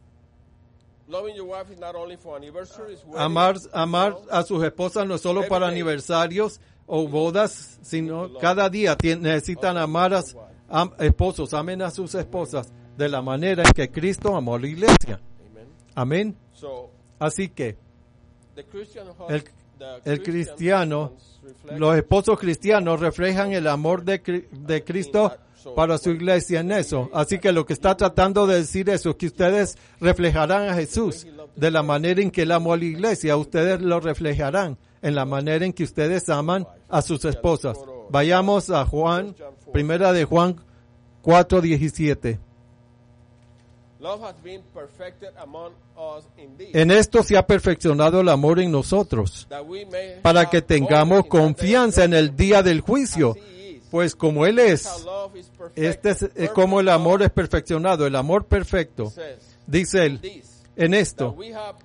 amar a sus esposas no es solo para aniversarios o bodas, sino cada día necesitan amar a esposos. Amen a sus esposas de la manera en que Cristo amó a la iglesia. Amén. Así que el cristiano, los esposos cristianos reflejan el amor de Cristo para su iglesia en eso. Así que lo que está tratando de decir eso es que ustedes reflejarán a Jesús de la manera en que él amó a la iglesia. Ustedes lo reflejarán en la manera en que ustedes aman a sus esposas. Vayamos a Juan, primera de Juan 4:17. En esto se ha perfeccionado el amor en nosotros, para que tengamos confianza en el día del juicio. Pues como Él es, este es como el amor es perfeccionado, el amor perfecto. Dice Él, en esto,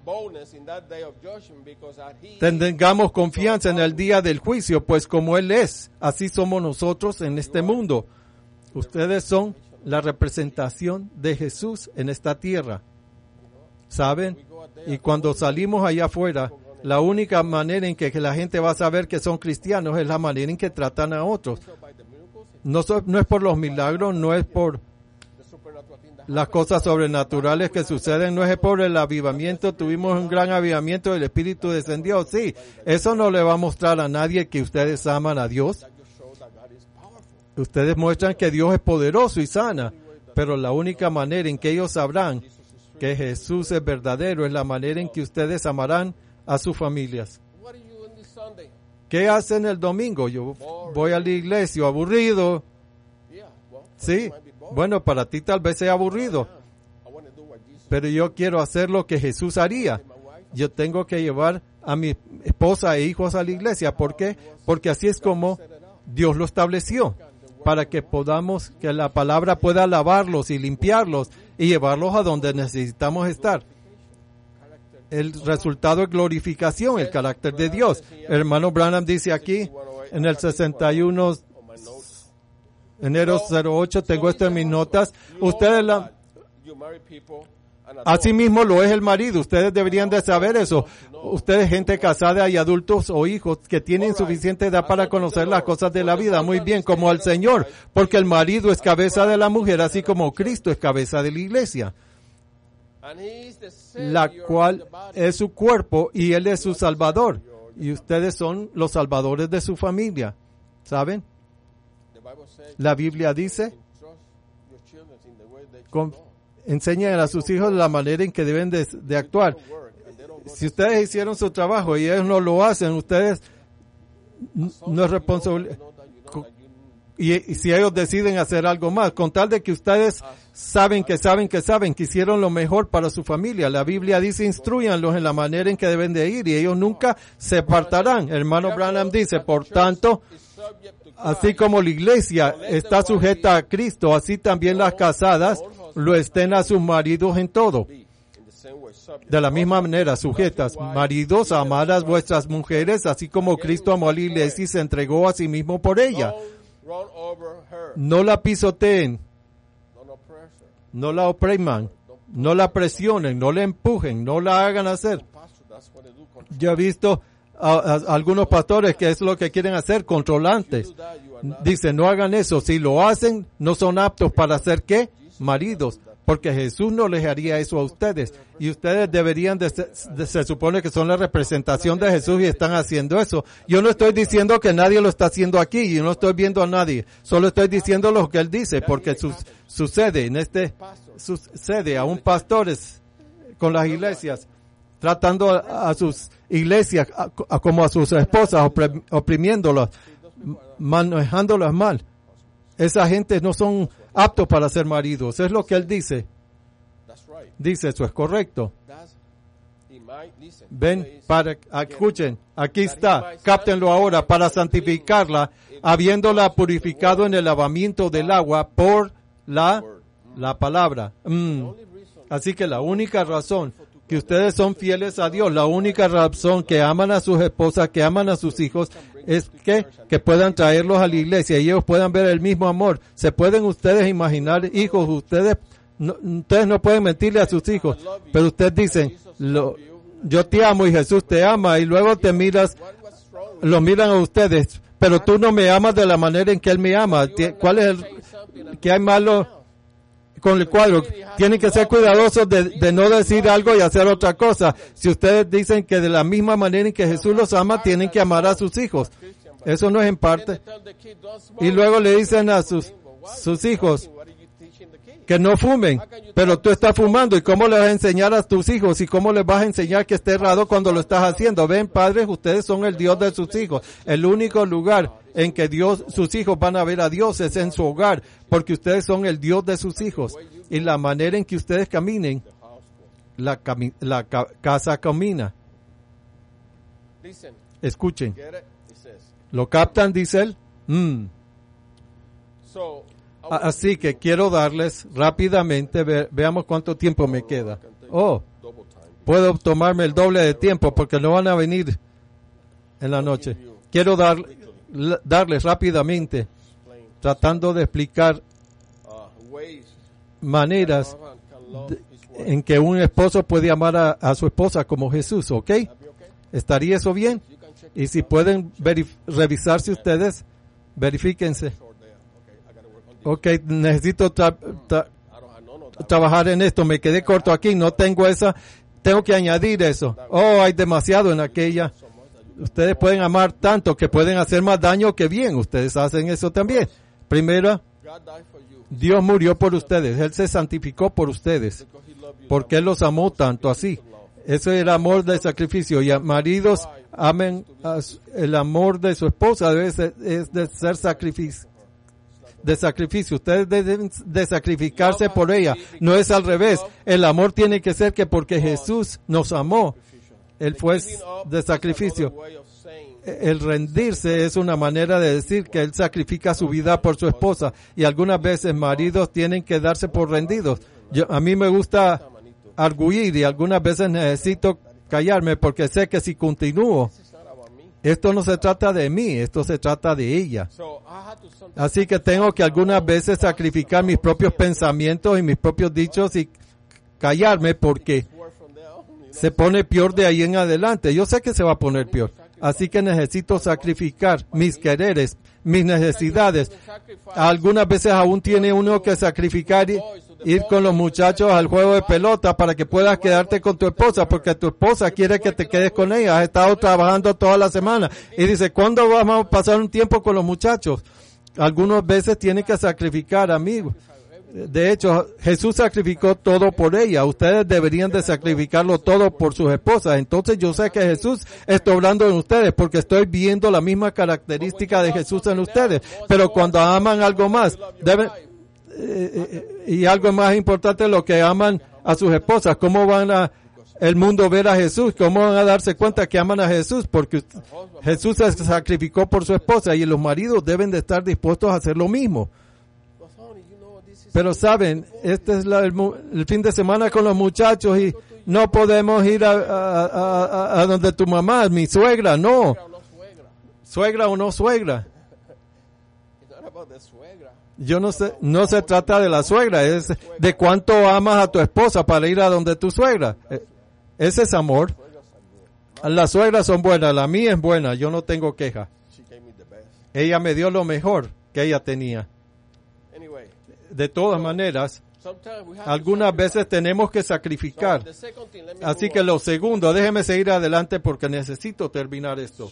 tengamos confianza en el día del juicio, pues como Él es, así somos nosotros en este mundo. Ustedes son la representación de Jesús en esta tierra. ¿Saben? Y cuando salimos allá afuera, la única manera en que la gente va a saber que son cristianos es la manera en que tratan a otros. No es por los milagros, no es por las cosas sobrenaturales que suceden, no es por el avivamiento. Tuvimos un gran avivamiento, el Espíritu descendió. Sí, eso no le va a mostrar a nadie que ustedes aman a Dios. Ustedes muestran que Dios es poderoso y sana, pero la única manera en que ellos sabrán que Jesús es verdadero es la manera en que ustedes amarán a sus familias. ¿Qué hacen el domingo? Yo voy a la iglesia, aburrido. Sí, bueno, para ti tal vez sea aburrido, pero yo quiero hacer lo que Jesús haría. Yo tengo que llevar a mi esposa e hijos a la iglesia. ¿Por qué? Porque así es como Dios lo estableció, para que podamos, que la palabra pueda lavarlos y limpiarlos y llevarlos a donde necesitamos estar. El resultado es glorificación, el carácter de Dios. El hermano Branham dice aquí, en el 61, enero 08, tengo esto en mis notas. Así mismo lo es el marido. Ustedes deberían de saber eso. Ustedes, gente casada y adultos o hijos que tienen suficiente edad para conocer las cosas de la vida, muy bien, como al Señor, porque el marido es cabeza de la mujer, así como Cristo es cabeza de la iglesia, la cual es su cuerpo y Él es su Salvador. Y ustedes son los salvadores de su familia. ¿Saben? La Biblia dice, enseñen a sus hijos la manera en que deben de actuar. Si ustedes hicieron su trabajo y ellos no lo hacen, ustedes no es responsable. Y si ellos deciden hacer algo más, con tal de que ustedes saben que hicieron lo mejor para su familia. La Biblia dice, instrúyanlos en la manera en que deben de ir y ellos nunca se apartarán. Hermano Branham dice, por tanto, así como la iglesia está sujeta a Cristo, así también las casadas lo estén a sus maridos en todo. De la misma manera, sujetas, maridos, amad a vuestras mujeres, así como Cristo amó a la iglesia y se entregó a sí mismo por ella. No la pisoteen, no la opriman, no la presionen, no la empujen, no la hagan hacer. Yo he visto a algunos pastores que es lo que quieren hacer, controlantes. Dicen, no hagan eso. Si lo hacen, no son aptos para ser, ¿qué? Maridos. Porque Jesús no les haría eso a ustedes. Y ustedes deberían se supone que son la representación de Jesús y están haciendo eso. Yo no estoy diciendo que nadie lo está haciendo aquí. Yo no estoy viendo a nadie. Solo estoy diciendo lo que Él dice. Porque sucede aún pastores con las iglesias, tratando a sus iglesias como a sus esposas, oprimiéndolas, manejándolas mal. Esa gente no son aptos para ser maridos. Es lo que Él dice. Dice, eso es correcto. Ven, escuchen, aquí está, cáptenlo ahora, para santificarla, habiéndola purificado en el lavamiento del agua por la palabra. Así que la única razón que ustedes son fieles a Dios, la única razón que aman a sus esposas, que aman a sus hijos, es que puedan traerlos a la iglesia y ellos puedan ver el mismo amor. ¿Se pueden ustedes imaginar, hijos, ustedes no pueden mentirle a sus hijos, pero ustedes dicen, yo te amo y Jesús te ama, y luego lo miran a ustedes, pero tú no me amas de la manera en que Él me ama. ¿Cuál es qué hay malo con el cuadro? Tienen que ser cuidadosos de no decir algo y hacer otra cosa. Si ustedes dicen que de la misma manera en que Jesús los ama, tienen que amar a sus hijos. Eso no es en parte. Y luego le dicen a sus hijos, que no fumen, pero tú estás fumando. ¿Y cómo le vas a enseñar a tus hijos? ¿Y cómo les vas a enseñar que esté errado cuando lo estás haciendo? Ven, padres, ustedes son el Dios de sus hijos. El único lugar en que sus hijos van a ver a Dios es en su hogar, porque ustedes son el Dios de sus hijos. Y la manera en que ustedes caminen, la casa camina. Escuchen. ¿Lo captan? Dice él. Así que quiero darles rápidamente, veamos cuánto tiempo me queda. Puedo tomarme el doble de tiempo porque no van a venir en la noche. Quiero darles rápidamente, tratando de explicar maneras en que un esposo puede amar a su esposa como Jesús, ¿ok? ¿Estaría eso bien? Y si pueden revisarse ustedes, verifíquense. Ok, necesito trabajar en esto. Me quedé corto aquí, no tengo tengo que añadir eso. Hay demasiado en aquella. Ustedes pueden amar tanto que pueden hacer más daño que bien. Ustedes hacen eso también. Primero, Dios murió por ustedes. Él se santificó por ustedes. Porque Él los amó tanto así. Eso es el amor de sacrificio. Y maridos, amen el amor de su esposa. Es de ser sacrificio. Ustedes deben de sacrificarse por ella. No es al revés. El amor tiene que ser que porque Jesús nos amó, Él fue de sacrificio. El rendirse es una manera de decir que Él sacrifica su vida por su esposa. Y algunas veces maridos tienen que darse por rendidos. A mí me gusta arguir y algunas veces necesito callarme porque sé que si continúo, esto no se trata de mí, esto se trata de ella. Así que tengo que algunas veces sacrificar mis propios pensamientos y mis propios dichos y callarme porque se pone peor de ahí en adelante. Yo sé que se va a poner peor. Así que necesito sacrificar mis quereres, mis necesidades. Algunas veces aún tiene uno que sacrificar ir con los muchachos al juego de pelota para que puedas quedarte con tu esposa, porque tu esposa quiere que te quedes con ella. Has estado trabajando toda la semana y dice, ¿cuándo vamos a pasar un tiempo con los muchachos? Algunas veces tiene que sacrificar, amigos. De hecho, Jesús sacrificó todo por ella. Ustedes deberían de sacrificarlo todo por sus esposas. Entonces yo sé que Jesús está obrando en ustedes porque estoy viendo la misma característica de Jesús en ustedes. Pero cuando aman algo más, deben... y algo más importante, lo que aman a sus esposas. ¿Cómo van el mundo ver a Jesús? ¿Cómo van a darse cuenta que aman a Jesús? Porque Jesús se sacrificó por su esposa y los maridos deben de estar dispuestos a hacer lo mismo. Pero saben, este es el fin de semana con los muchachos y no podemos ir a donde tu mamá, mi suegra, no. Suegra o no suegra. Yo no se trata de la suegra, es de cuánto amas a tu esposa para ir a donde tu suegra. Ese es amor. Las suegras son buenas, la mía es buena, yo no tengo queja. Ella me dio lo mejor que ella tenía. De todas maneras, algunas veces tenemos que sacrificar. Así que lo segundo, déjeme seguir adelante porque necesito terminar esto.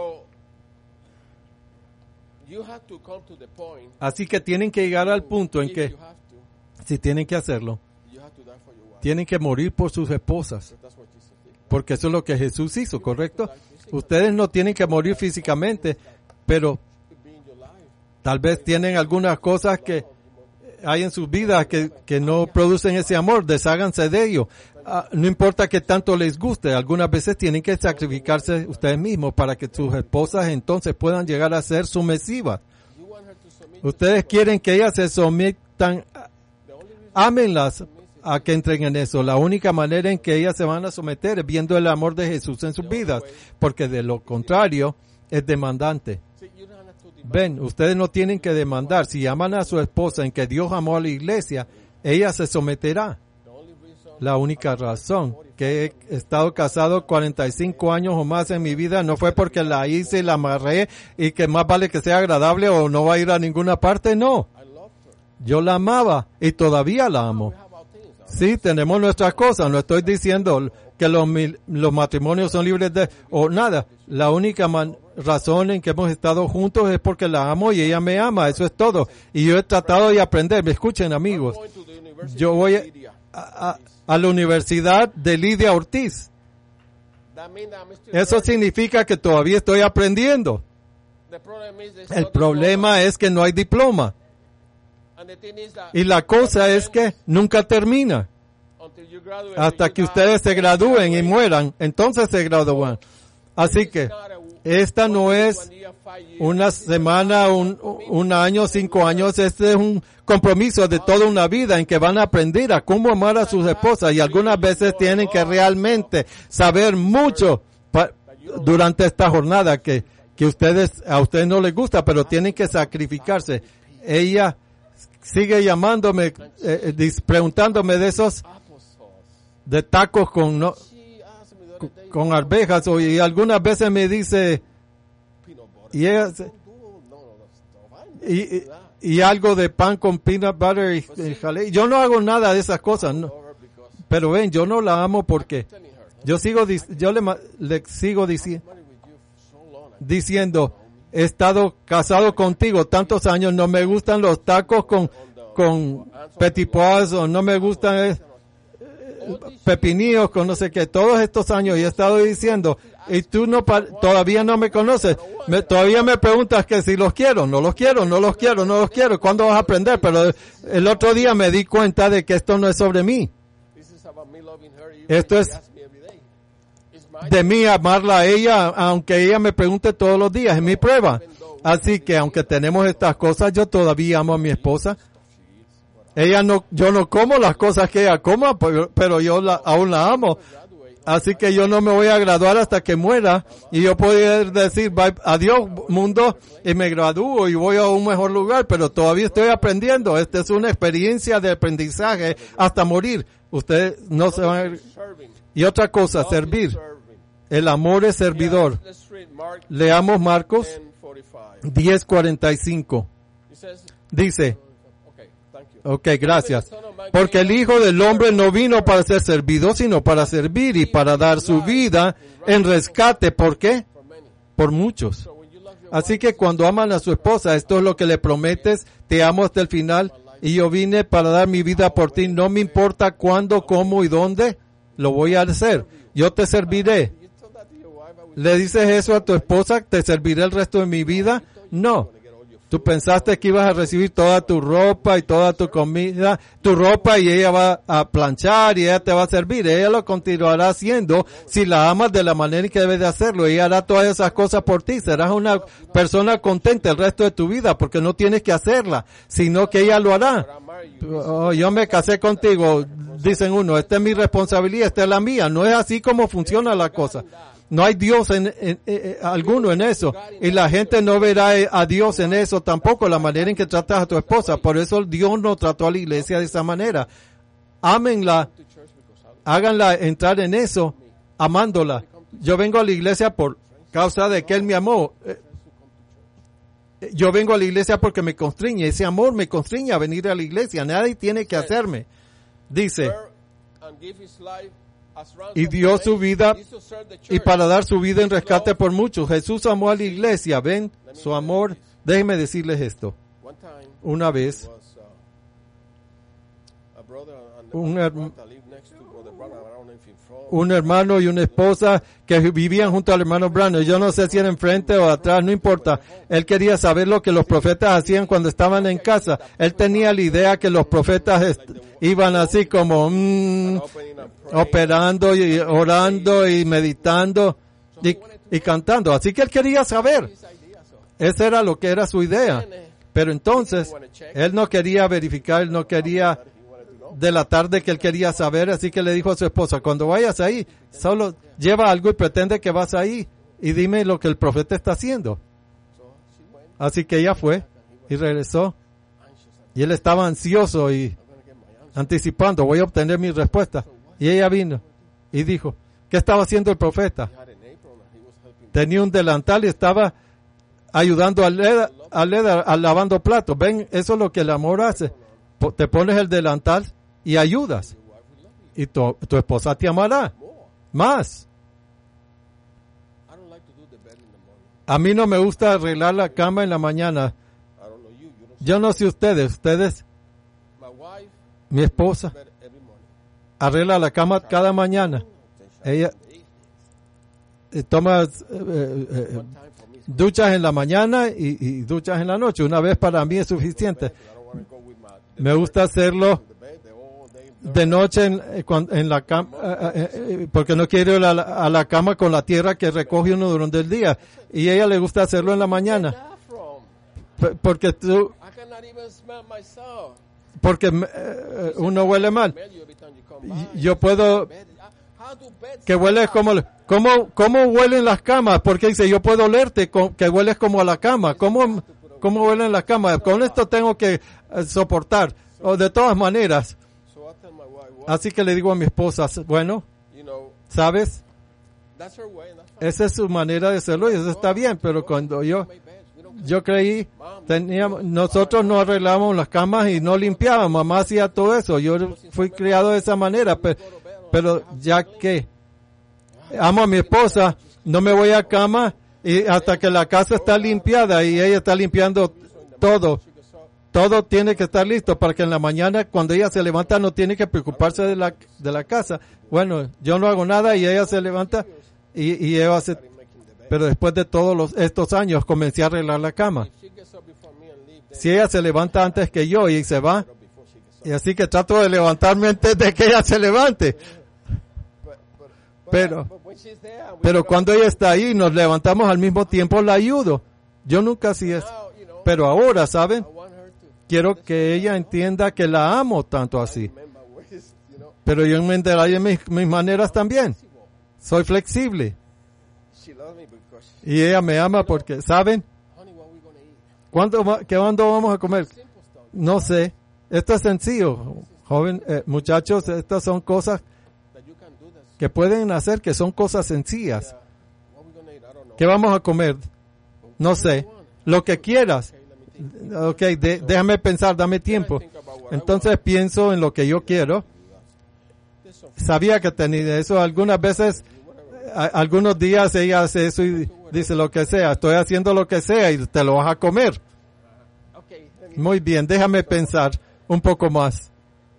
Así que tienen que llegar al punto en que, si tienen que hacerlo, tienen que morir por sus esposas. Porque eso es lo que Jesús hizo, ¿correcto? Ustedes no tienen que morir físicamente, pero tal vez tienen algunas cosas que hay en sus vidas que no producen ese amor. Desháganse de ello. No importa que tanto les guste, algunas veces tienen que sacrificarse ustedes mismos para que sus esposas entonces puedan llegar a ser sumisivas. Ustedes quieren que ellas se sometan, ámenlas a que entren en eso. La única manera en que ellas se van a someter es viendo el amor de Jesús en sus vidas, porque de lo contrario es demandante. Ven, ustedes no tienen que demandar. Si aman a su esposa en que Dios amó a la iglesia, ella se someterá. La única razón que he estado casado 45 años o más en mi vida no fue porque la hice y la amarré y que más vale que sea agradable o no va a ir a ninguna parte, no. Yo la amaba y todavía la amo. Sí, tenemos nuestras cosas, no estoy diciendo que los matrimonios son libres de o nada. La única razón en que hemos estado juntos es porque la amo y ella me ama, eso es todo. Y yo he tratado de aprender, me escuchen amigos. yo voy a la Universidad de Lidia Ortiz. Eso significa que todavía estoy aprendiendo. El problema es que no hay diploma. Y la cosa es que nunca termina. Hasta que ustedes se gradúen y mueran, entonces se gradúan. Así que esta no es una semana, un año, 5 años. Este es un compromiso de toda una vida en que van a aprender a cómo amar a sus esposas, y algunas veces tienen que realmente saber mucho durante esta jornada que a ustedes no les gusta, pero tienen que sacrificarse. Ella sigue llamándome, preguntándome de esos de tacos con arvejas, y algunas veces me dice y algo de pan con peanut butter y jalea. Yo no hago nada de esas cosas, no. Pero ven, yo no la amo porque yo le sigo diciendo, he estado casado contigo tantos años, no me gustan los tacos con petit pois, o no me gustan pepinillos con no sé qué, todos estos años, y he estado diciendo, y tú todavía no me conoces, todavía me preguntas que si los quiero, no los quiero, ¿cuándo vas a aprender? Pero el otro día me di cuenta de que esto no es sobre mí. Esto es de mí amarla a ella, aunque ella me pregunte todos los días, es mi prueba. Así que aunque tenemos estas cosas, yo todavía amo a mi esposa. Yo no como las cosas que ella coma, pero yo aún la amo. Así que yo no me voy a graduar hasta que muera, y yo puedo decir bye, adiós mundo, y me gradúo y voy a un mejor lugar, pero todavía estoy aprendiendo. Esta es una experiencia de aprendizaje hasta morir. Ustedes no se van a... Y otra cosa, servir. El amor es servidor. Leamos Marcos 10:45. Dice, gracias. Porque el Hijo del Hombre no vino para ser servido, sino para servir y para dar su vida en rescate. ¿Por qué? Por muchos. Así que cuando aman a su esposa, esto es lo que le prometes: te amo hasta el final, y yo vine para dar mi vida por ti. No me importa cuándo, cómo y dónde, lo voy a hacer. Yo te serviré. ¿Le dices eso a tu esposa? ¿Te serviré el resto de mi vida? No. Tú pensaste que ibas a recibir toda tu ropa y toda tu comida, tu ropa, y ella va a planchar y ella te va a servir. Ella lo continuará haciendo si la amas de la manera en que debes de hacerlo. Ella hará todas esas cosas por ti. Serás una persona contenta el resto de tu vida porque no tienes que hacerla, sino que ella lo hará. Oh, yo me casé contigo, dicen uno, esta es mi responsabilidad, esta es la mía. No es así como funciona la cosa. No hay Dios alguno en eso. Y la gente no verá a Dios en eso tampoco, la manera en que tratas a tu esposa. Por eso Dios no trató a la iglesia de esa manera. Ámenla, háganla entrar en eso, amándola. Yo vengo a la iglesia por causa de que Él me amó. Yo vengo a la iglesia porque me constriñe. Ese amor me constriñe a venir a la iglesia. Nadie tiene que hacerme. Dice, y dio su vida, y para dar su vida en rescate por muchos. Jesús amó a la iglesia. Ven su amor. Déjenme decirles esto. Una vez, un hermano y una esposa que vivían junto al hermano Branham. Yo no sé si era enfrente o atrás, no importa. Él quería saber lo que los profetas hacían cuando estaban en casa. Él tenía la idea que los profetas iban así como operando y orando y meditando y cantando. Así que él quería saber. Esa era lo que era su idea. Pero entonces, él no quería verificar, él no quería de la tarde que él quería saber, así que le dijo a su esposa, cuando vayas ahí, solo lleva algo y pretende que vas ahí y dime lo que el profeta está haciendo. Así que ella fue y regresó, y él estaba ansioso y anticipando, voy a obtener mi respuesta. Y ella vino y dijo, ¿qué estaba haciendo el profeta? Tenía un delantal y estaba ayudando a lavando platos. Ven, eso es lo que el amor hace. Te pones el delantal y ayudas. Y tu esposa te amará más. A mí no me gusta arreglar la cama en la mañana. Yo no sé ustedes. Mi esposa arregla la cama cada mañana. Ella toma duchas en la mañana y duchas en la noche. Una vez para mí es suficiente. Me gusta hacerlo de noche en la cama, porque no quiero ir a la cama con la tierra que recoge uno durante el día. Y a ella le gusta hacerlo en la mañana. Porque uno huele mal. Yo puedo, que hueles ¿cómo huelen las camas? Porque dice, yo puedo olerte que hueles como a la cama. ¿Cómo huelen las camas? Con esto tengo que soportar. O de todas maneras. Así que le digo a mi esposa, bueno, ¿sabes? Esa es su manera de hacerlo y eso está bien, pero cuando yo creí, nosotros no arreglábamos las camas y no limpiábamos, mamá hacía todo eso, yo fui criado de esa manera, pero ya que amo a mi esposa, no me voy a cama y hasta que la casa está limpiada y ella está limpiando todo. Todo tiene que estar listo para que en la mañana, cuando ella se levanta, no tiene que preocuparse de la casa. Bueno, yo no hago nada y ella se levanta y ella hace. Pero después de todos estos años, comencé a arreglar la cama. Si ella se levanta antes que yo y se va, y así que trato de levantarme antes de que ella se levante. Pero cuando ella está ahí, nos levantamos al mismo tiempo, la ayudo. Yo nunca hacía eso. Pero ahora, ¿saben? Quiero que ella entienda que la amo tanto así. Pero yo me enteraré en mis maneras también. Soy flexible. Y ella me ama porque, ¿saben? ¿Cuándo vamos a comer? No sé. Esto es sencillo. Joven, muchachos, estas son cosas que pueden hacer, que son cosas sencillas. ¿Qué vamos a comer? No sé. Lo que quieras. Ok, déjame pensar, dame tiempo. Entonces pienso en lo que yo quiero. Sabía que tenía eso. Algunas veces, algunos días ella hace eso y dice lo que sea. Estoy haciendo lo que sea y te lo vas a comer. Muy bien, déjame pensar un poco más.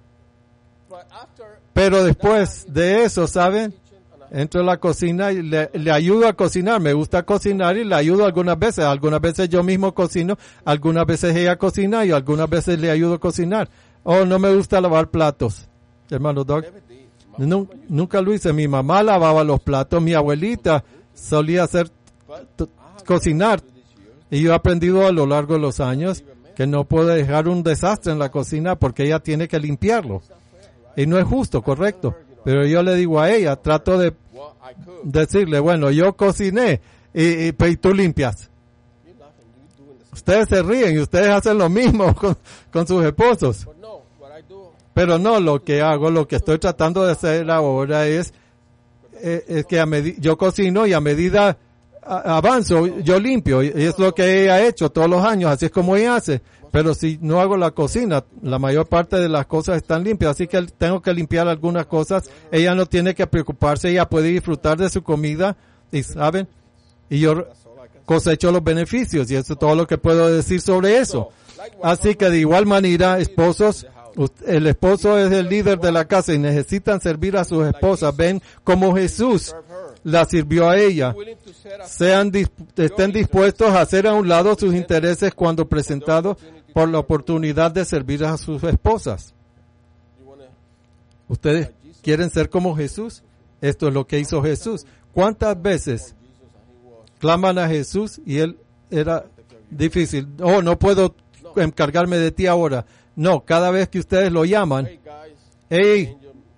Pero después de eso, ¿saben? Entro a la cocina y le ayudo a cocinar. Me gusta cocinar y le ayudo algunas veces. Algunas veces yo mismo cocino, algunas veces ella cocina y algunas veces le ayudo a cocinar. Oh, no me gusta lavar platos, hermano Doc. Nunca lo hice. Mi mamá lavaba los platos, mi abuelita solía cocinar. Y yo he aprendido a lo largo de los años que no puedo dejar un desastre en la cocina porque ella tiene que limpiarlo. Y no es justo, correcto. Pero yo le digo a ella, trato de decirle, bueno, yo cociné y tú limpias. Ustedes se ríen y ustedes hacen lo mismo con sus esposos. Pero no, lo que hago, lo que estoy tratando de hacer ahora es que yo cocino y a medida avanzo, yo limpio. Y es lo que ella ha hecho todos los años, así es como ella hace. Pero si no hago la cocina, la mayor parte de las cosas están limpias, así que tengo que limpiar algunas cosas. Ella no tiene que preocuparse, ella puede disfrutar de su comida, y ¿saben? Y yo cosecho los beneficios, y eso es todo lo que puedo decir sobre eso. Así que de igual manera, esposos, el esposo es el líder de la casa y necesitan servir a sus esposas. Ven como Jesús la sirvió a ella. Estén dispuestos a hacer a un lado sus intereses cuando presentados por la oportunidad de servir a sus esposas. ¿Ustedes quieren ser como Jesús? Esto es lo que hizo Jesús. ¿Cuántas veces claman a Jesús y él era difícil? Oh, no puedo encargarme de ti ahora. No, cada vez que ustedes lo llaman, hey,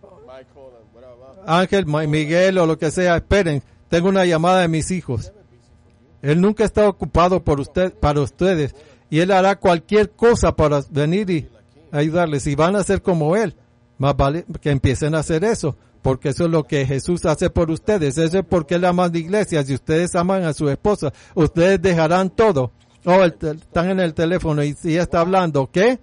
Ángel, Miguel o lo que sea, esperen, tengo una llamada de mis hijos. Él nunca está ocupado para ustedes y él hará cualquier cosa para venir y ayudarles. Y van a ser como él, más vale que empiecen a hacer eso, porque eso es lo que Jesús hace por ustedes. Eso es porque él ama a la iglesia. Si ustedes aman a su esposa, ustedes dejarán todo. Oh, están en el teléfono y ella está hablando, ¿qué?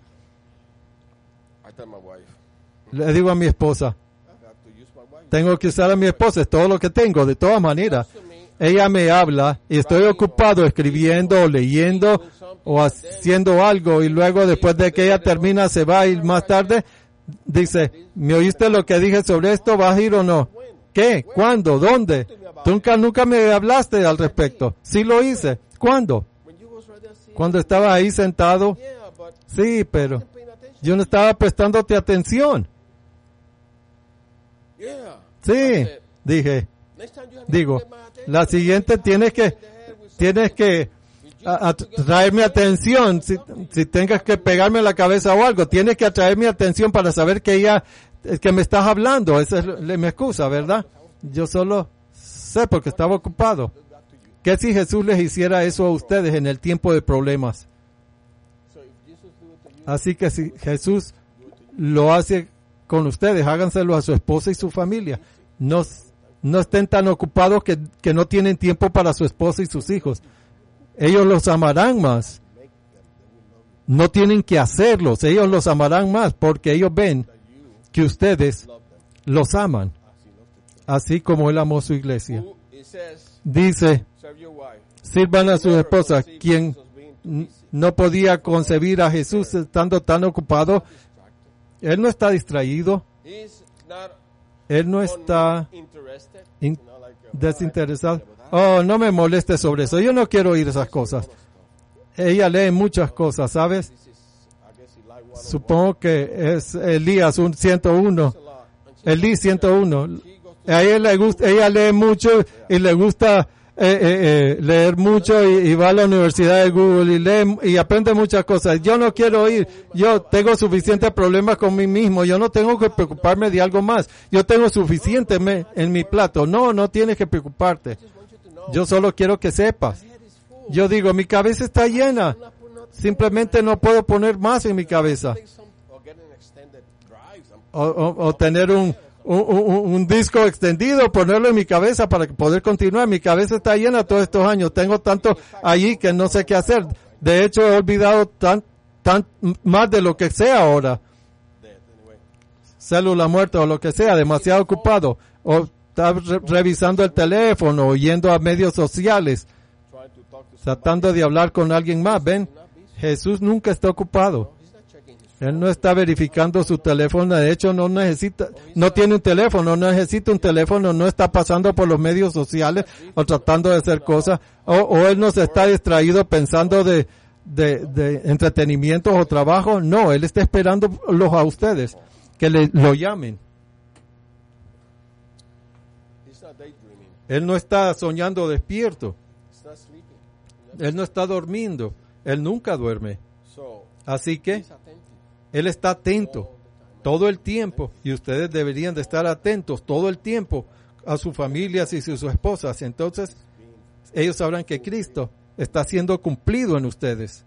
Le digo a mi esposa, tengo que usar a mi esposa, es todo lo que tengo, de todas maneras. Ella me habla y estoy ocupado escribiendo o leyendo o haciendo algo y luego después de que ella termina se va y más tarde Dice, ¿me oíste lo que dije sobre esto? ¿Vas a ir o no? ¿Qué? ¿Cuándo? ¿Dónde? Tú nunca me hablaste al respecto. Sí lo hice. ¿Cuándo? Cuando estaba ahí sentado. Sí, pero yo no estaba prestándote atención. Sí, digo, la siguiente tienes que atraer mi atención. Si tengas que pegarme en la cabeza o algo, tienes que atraer mi atención para saber que me estás hablando. Esa es mi excusa, ¿verdad? Yo solo sé porque estaba ocupado. ¿Qué si Jesús les hiciera eso a ustedes en el tiempo de problemas? Así que si Jesús lo hace con ustedes, háganselo a su esposa y su familia. No estén tan ocupados que no tienen tiempo para su esposa y sus hijos. Ellos los amarán más. No tienen que hacerlos. Ellos los amarán más porque ellos ven que ustedes los aman. Así como Él amó su iglesia. Dice, sirvan a sus esposas. Quien no podía concebir a Jesús estando tan ocupado, Él no está distraído. Él no está desinteresado. Oh, no me molestes sobre eso. Yo no quiero oír esas cosas. Ella lee muchas cosas, ¿sabes? Supongo que es Elías 101. Elías 101. A ella lee mucho y le gusta leer mucho y va a la universidad de Google y lee y aprende muchas cosas. Yo no quiero oír. Yo tengo suficientes problemas con mí mismo. Yo no tengo que preocuparme de algo más. Yo tengo suficiente en mi plato. No tienes que preocuparte. Yo solo quiero que sepas. Yo digo, mi cabeza está llena. Simplemente no puedo poner más en mi cabeza. O tener un disco extendido, ponerlo en mi cabeza para poder continuar. Mi cabeza está llena todos estos años. Tengo tanto allí que no sé qué hacer. De hecho, he olvidado tan más de lo que sea ahora. Célula muerta o lo que sea, demasiado ocupado. O estar revisando el teléfono, o yendo a medios sociales, tratando de hablar con alguien más. ¿Ven? Jesús nunca está ocupado. Él no está verificando su teléfono. De hecho, no tiene un teléfono, no necesita un teléfono, no está pasando por los medios sociales o tratando de hacer cosas. O él no se está distraído pensando de entretenimientos o trabajo. No, él está esperándolos a ustedes, que lo llamen. Él no está soñando despierto. Él no está durmiendo. Él nunca duerme. Así que Él está atento todo el tiempo y ustedes deberían de estar atentos todo el tiempo a sus familias y sus esposas. Entonces, ellos sabrán que Cristo está siendo cumplido en ustedes.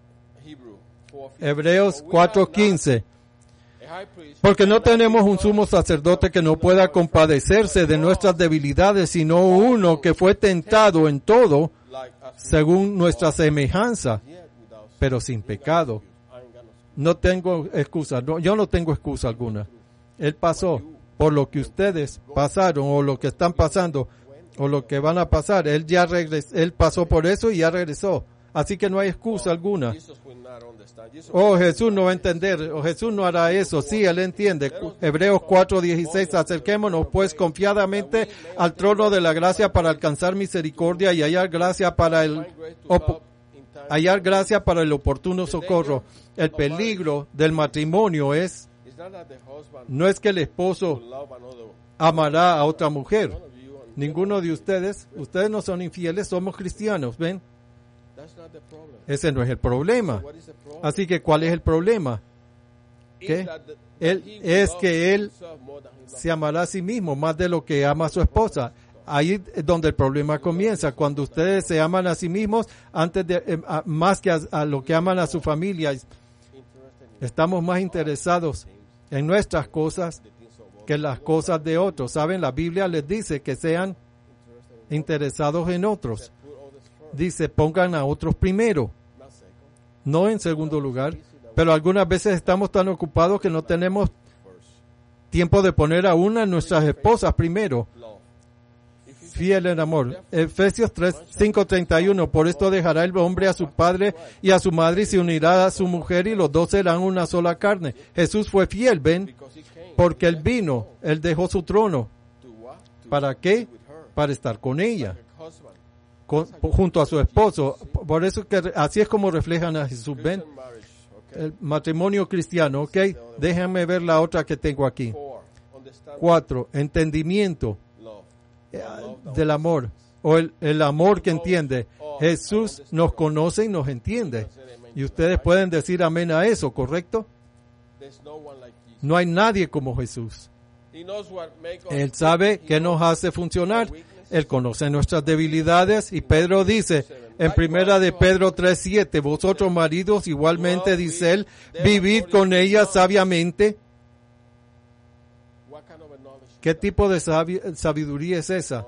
Hebreos 4:15. Porque no tenemos un sumo sacerdote que no pueda compadecerse de nuestras debilidades, sino uno que fue tentado en todo según nuestra semejanza, pero sin pecado. No tengo excusa, yo no tengo excusa alguna. Él pasó por lo que ustedes pasaron o lo que están pasando o lo que van a pasar. Él pasó por eso y ya regresó. Así que no hay excusa alguna. Oh, Jesús no va a entender, o Jesús no hará eso. Sí, Él entiende. Hebreos 4:16, acerquémonos pues confiadamente al trono de la gracia para alcanzar misericordia y hallar gracia para el oportuno socorro. El peligro del matrimonio no es que el esposo amará a otra mujer. Ninguno de ustedes no son infieles, somos cristianos, ¿ven? Ese no es el problema. Así que, ¿cuál es el problema? ¿Qué? Él se amará a sí mismo más de lo que ama a su esposa. Ahí es donde el problema comienza. Cuando ustedes se aman a sí mismos más que a lo que aman a su familia. Estamos más interesados en nuestras cosas que en las cosas de otros. ¿Saben? La Biblia les dice que sean interesados en otros. Dice, pongan a otros primero, no en segundo lugar. Pero algunas veces estamos tan ocupados que no tenemos tiempo de poner a una de nuestras esposas primero. fiel en amor. Efesios 5:31, por esto dejará el hombre a su padre y a su madre y se unirá a su mujer y los dos serán una sola carne. Jesús fue fiel, ¿ven? Porque Él vino, Él dejó su trono. ¿Para qué? Para estar con ella, junto a su esposo. Por eso que así es como reflejan a Jesús, ¿ven? El matrimonio cristiano, ¿ok? Déjenme ver la otra que tengo aquí. 4, entendimiento del amor, o el amor que entiende. Jesús nos conoce y nos entiende. Y ustedes pueden decir amén a eso, ¿correcto? No hay nadie como Jesús. Él sabe qué nos hace funcionar. Él conoce nuestras debilidades y Pedro dice en primera de Pedro 3:7, vosotros maridos igualmente, dice él, vivid con ella sabiamente. ¿Qué tipo de sabiduría es esa?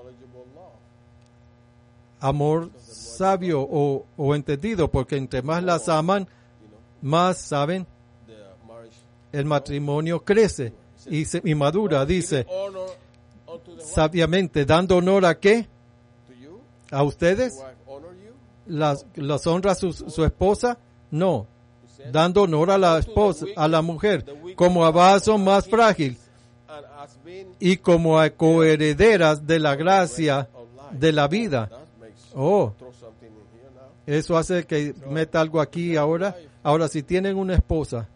Amor sabio o entendido, porque entre más las aman, más saben, el matrimonio crece y madura. Dice, sabiamente, dando honor a ¿qué? ¿A ustedes? ¿Las honra su esposa? No. Dando honor a la esposa, a la mujer, como a vaso más frágil y como a coherederas de la gracia de la vida. Oh, eso hace que meta algo aquí ahora. Ahora, si tienen una esposa,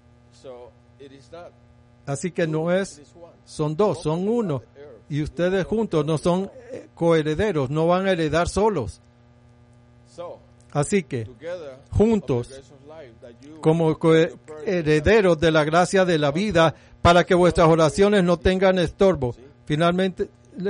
así que no es, son dos, son uno. Y ustedes juntos no son coherederos, no van a heredar solos. Así que, juntos, como herederos de la gracia de la vida, para que vuestras oraciones no tengan estorbo. Finalmente,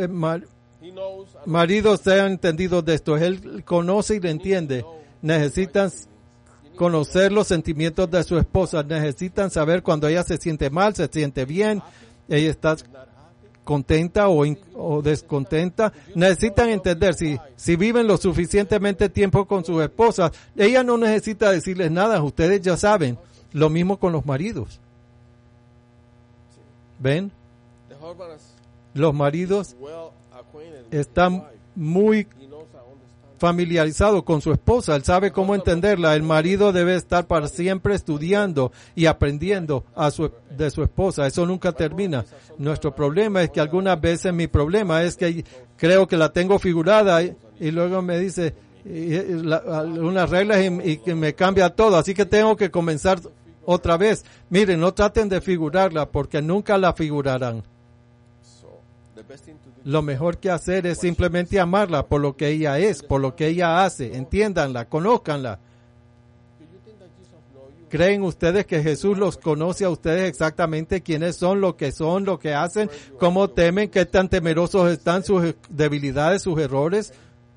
maridos sean entendidos de esto. Él conoce y le entiende. Necesitan conocer los sentimientos de su esposa. Necesitan saber cuando ella se siente mal, se siente bien, ella está contenta o descontenta. Necesitan entender si viven lo suficientemente tiempo con sus esposas. Ella no necesita decirles nada, ustedes ya saben. Lo mismo con los maridos. ¿Ven? Los maridos están muy familiarizado con su esposa, él sabe cómo entenderla. El marido debe estar para siempre estudiando y aprendiendo de su esposa. Eso nunca termina. Nuestro problema es que algunas veces mi problema es que creo que la tengo figurada y luego me dice unas reglas y que me cambia todo. Así que tengo que comenzar otra vez. Miren, no traten de figurarla porque nunca la figurarán. Lo mejor que hacer es simplemente amarla por lo que ella es, por lo que ella hace. Entiéndanla, conózcanla. ¿Creen ustedes que Jesús los conoce a ustedes exactamente quiénes son, lo que hacen, cómo temen, qué tan temerosos están, sus debilidades, sus errores?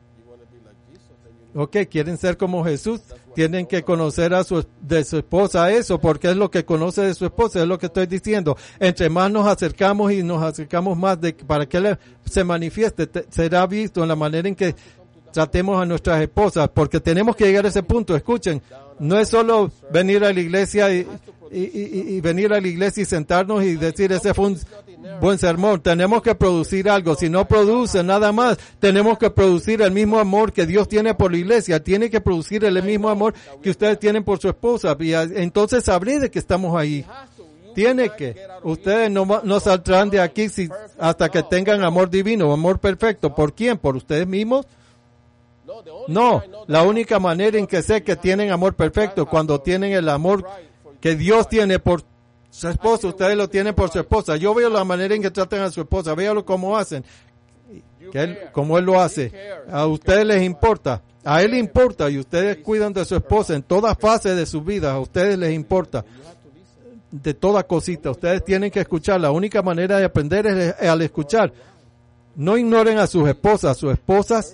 Ok, quieren ser como Jesús, tienen que conocer de su esposa eso, porque es lo que conoce de su esposa, es lo que estoy diciendo. Entre más nos acercamos y nos acercamos más para que se manifieste, será visto en la manera en que tratemos a nuestras esposas, porque tenemos que llegar a ese punto. Escuchen, no es solo venir a la iglesia y venir a la iglesia y sentarnos y decir ese fue un buen sermón. Tenemos que producir algo. Si no produce nada más, tenemos que producir el mismo amor que Dios tiene por la iglesia. Tiene que producir el mismo amor que ustedes tienen por su esposa. Y entonces sabré de que estamos ahí. Tiene que. Ustedes no saldrán de aquí hasta que tengan amor divino, amor perfecto. ¿Por quién? ¿Por ustedes mismos? No, la única manera en que sé que tienen amor perfecto cuando tienen el amor que Dios tiene por su esposa. Ustedes lo tienen por su esposa. Yo veo la manera en que tratan a su esposa, véalo cómo hacen, como él lo hace. A ustedes les importa, a él le importa, y ustedes cuidan de su esposa en todas fases de su vida. A ustedes les importa de toda cosita. Ustedes tienen que escuchar. La única manera de aprender es al escuchar. No ignoren a sus esposas. Sus esposas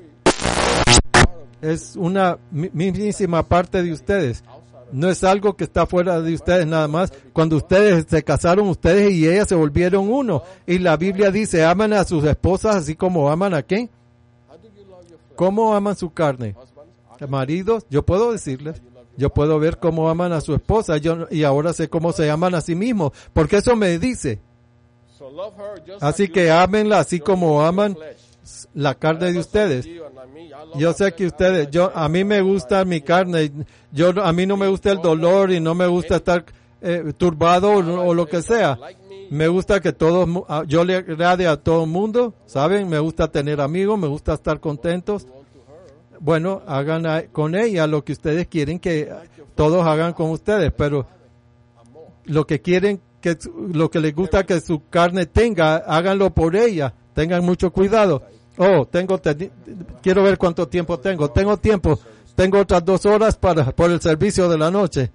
es una mismísima parte de ustedes. No es algo que está fuera de ustedes nada más. Cuando ustedes se casaron, ustedes y ellas se volvieron uno. Y la Biblia dice, aman a sus esposas así como aman a ¿qué? ¿Cómo aman su carne? Maridos, yo puedo decirles, yo puedo ver cómo aman a su esposa, y ahora sé cómo se aman a sí mismos, porque eso me dice. Así que ámenla así como aman la carne de ustedes. Yo sé que ustedes, a mí me gusta mi carne, a mí no me gusta el dolor y no me gusta estar turbado o lo que sea. Me gusta que yo le agrade a todo el mundo, ¿saben? Me gusta tener amigos, me gusta estar contentos. Bueno, hagan con ella lo que ustedes quieren que todos hagan con ustedes, pero lo que quieren, lo que les gusta que su carne tenga, háganlo por ella. Tengan mucho cuidado. Quiero ver cuánto tiempo tengo. Tengo tiempo. Tengo otras 2 horas por el servicio de la noche.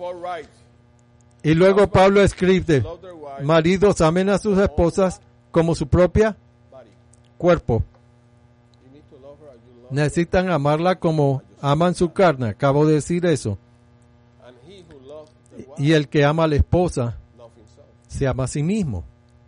Y luego Pablo escribe, maridos, amen a sus esposas como su propia cuerpo. Necesitan amarla como aman su carne. Acabo de decir eso. Y el que ama a la esposa se ama a sí mismo.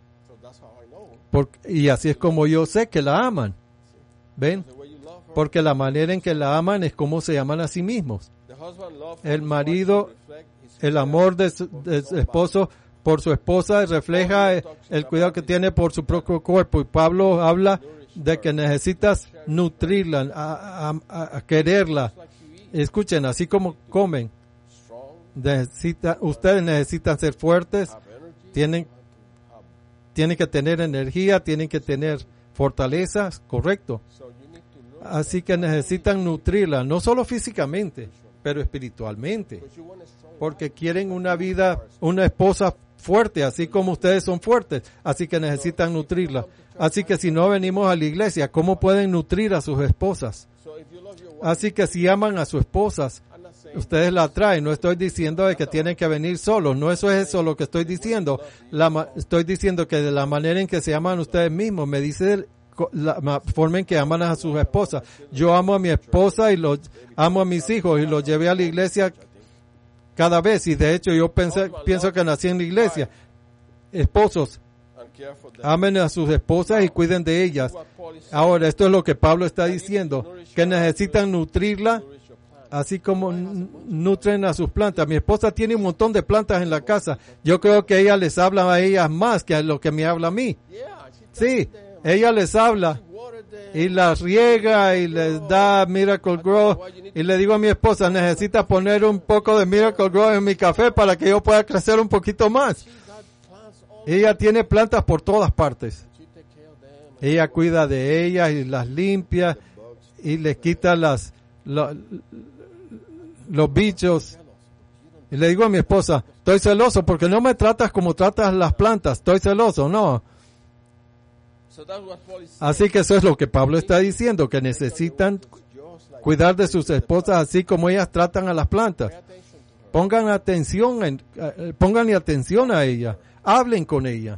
Y así es como yo sé que la aman. ¿Ven? Porque la manera en que la aman es como se aman a sí mismos. El marido, el amor de su esposo por su esposa refleja el cuidado que tiene por su propio cuerpo. Y Pablo habla de que necesitas nutrirla, a quererla. Escuchen, así como comen. Ustedes necesitan ser fuertes, tienen que tener energía, tienen que tener fortalezas, correcto. Así que necesitan nutrirla, no solo físicamente, pero espiritualmente. Porque quieren una esposa fuerte, así como ustedes son fuertes. Así que necesitan nutrirla. Así que si no venimos a la iglesia, ¿cómo pueden nutrir a sus esposas? Así que si aman a sus esposas, ustedes la traen. No estoy diciendo de que tienen que venir solos. No es eso lo que estoy diciendo. Estoy diciendo que de la manera en que se aman ustedes mismos, me dice la forma en que aman a sus esposas. Yo amo a mi esposa y amo a mis hijos y los llevé a la iglesia cada vez. Y de hecho yo pienso que nací en la iglesia. Esposos, amen a sus esposas y cuiden de ellas. Ahora, esto es lo que Pablo está diciendo, que necesitan nutrirla, así como nutren a sus plantas. Mi esposa tiene un montón de plantas en la casa. Yo creo que ella les habla a ellas más que a lo que me habla a mí. Sí, ella les habla y las riega y les da Miracle Grow. Y le digo a mi esposa, necesita poner un poco de Miracle Grow en mi café para que yo pueda crecer un poquito más. Ella tiene plantas por todas partes. Ella cuida de ellas y las limpia y les quita los bichos. Y le digo a mi esposa, estoy celoso porque no me tratas como tratas las plantas. Estoy celoso, no. Así que eso es lo que Pablo está diciendo, que necesitan cuidar de sus esposas así como ellas tratan a las plantas. Pónganle atención a ella. Hablen con ella.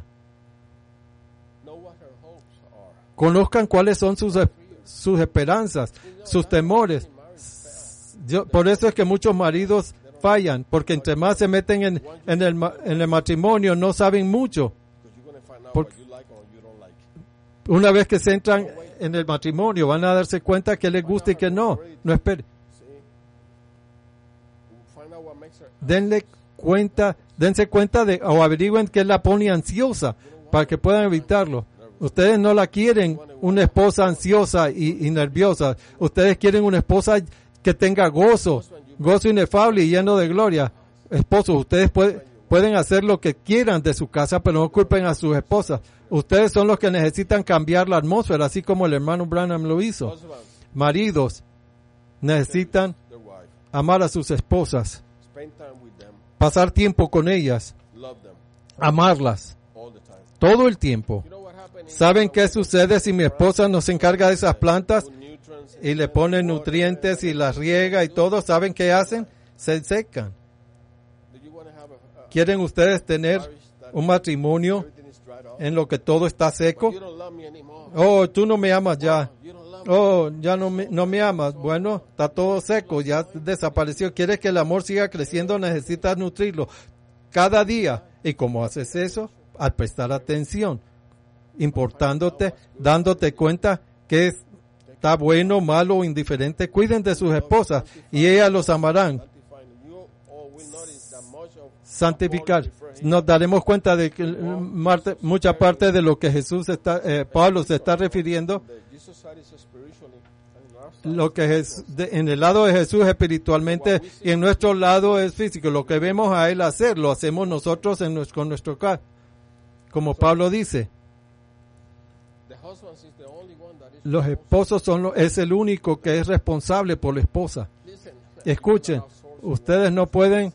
Conozcan cuáles son sus esperanzas, sus temores. Por eso es que muchos maridos fallan, porque entre más se meten en el matrimonio no saben mucho. Porque una vez que se entran en el matrimonio van a darse cuenta que les gusta y que no. No esperen. Dense cuenta o averigüen qué la pone ansiosa para que puedan evitarlo. Ustedes no la quieren una esposa ansiosa y nerviosa. Ustedes quieren una esposa que tenga gozo inefable y lleno de gloria. Esposos, ustedes pueden hacer lo que quieran de su casa, pero no culpen a sus esposas. Ustedes son los que necesitan cambiar la atmósfera, así como el hermano Branham lo hizo. Maridos necesitan amar a sus esposas, pasar tiempo con ellas, amarlas todo el tiempo. ¿Saben qué sucede si mi esposa no se encarga de esas plantas y le pone nutrientes y las riega y todo? ¿Saben qué hacen? Se secan. ¿Quieren ustedes tener un matrimonio en lo que todo está seco? Oh, tú no me amas ya. Oh, ya no me amas. Bueno, está todo seco, ya desapareció. ¿Quieres que el amor siga creciendo? Necesitas nutrirlo cada día. ¿Y cómo haces eso? Al prestar atención, importándote, dándote cuenta que está bueno, malo o indiferente. Cuiden de sus esposas y ellas los amarán. santificar. Nos daremos cuenta de que mucha parte de lo que Pablo se está refiriendo, lo que es en el lado de Jesús espiritualmente y en nuestro lado es físico. Lo que vemos a él hacer, lo hacemos nosotros con nuestro caso. Como Pablo dice, los esposos es el único que es responsable por la esposa. Escuchen, ustedes no pueden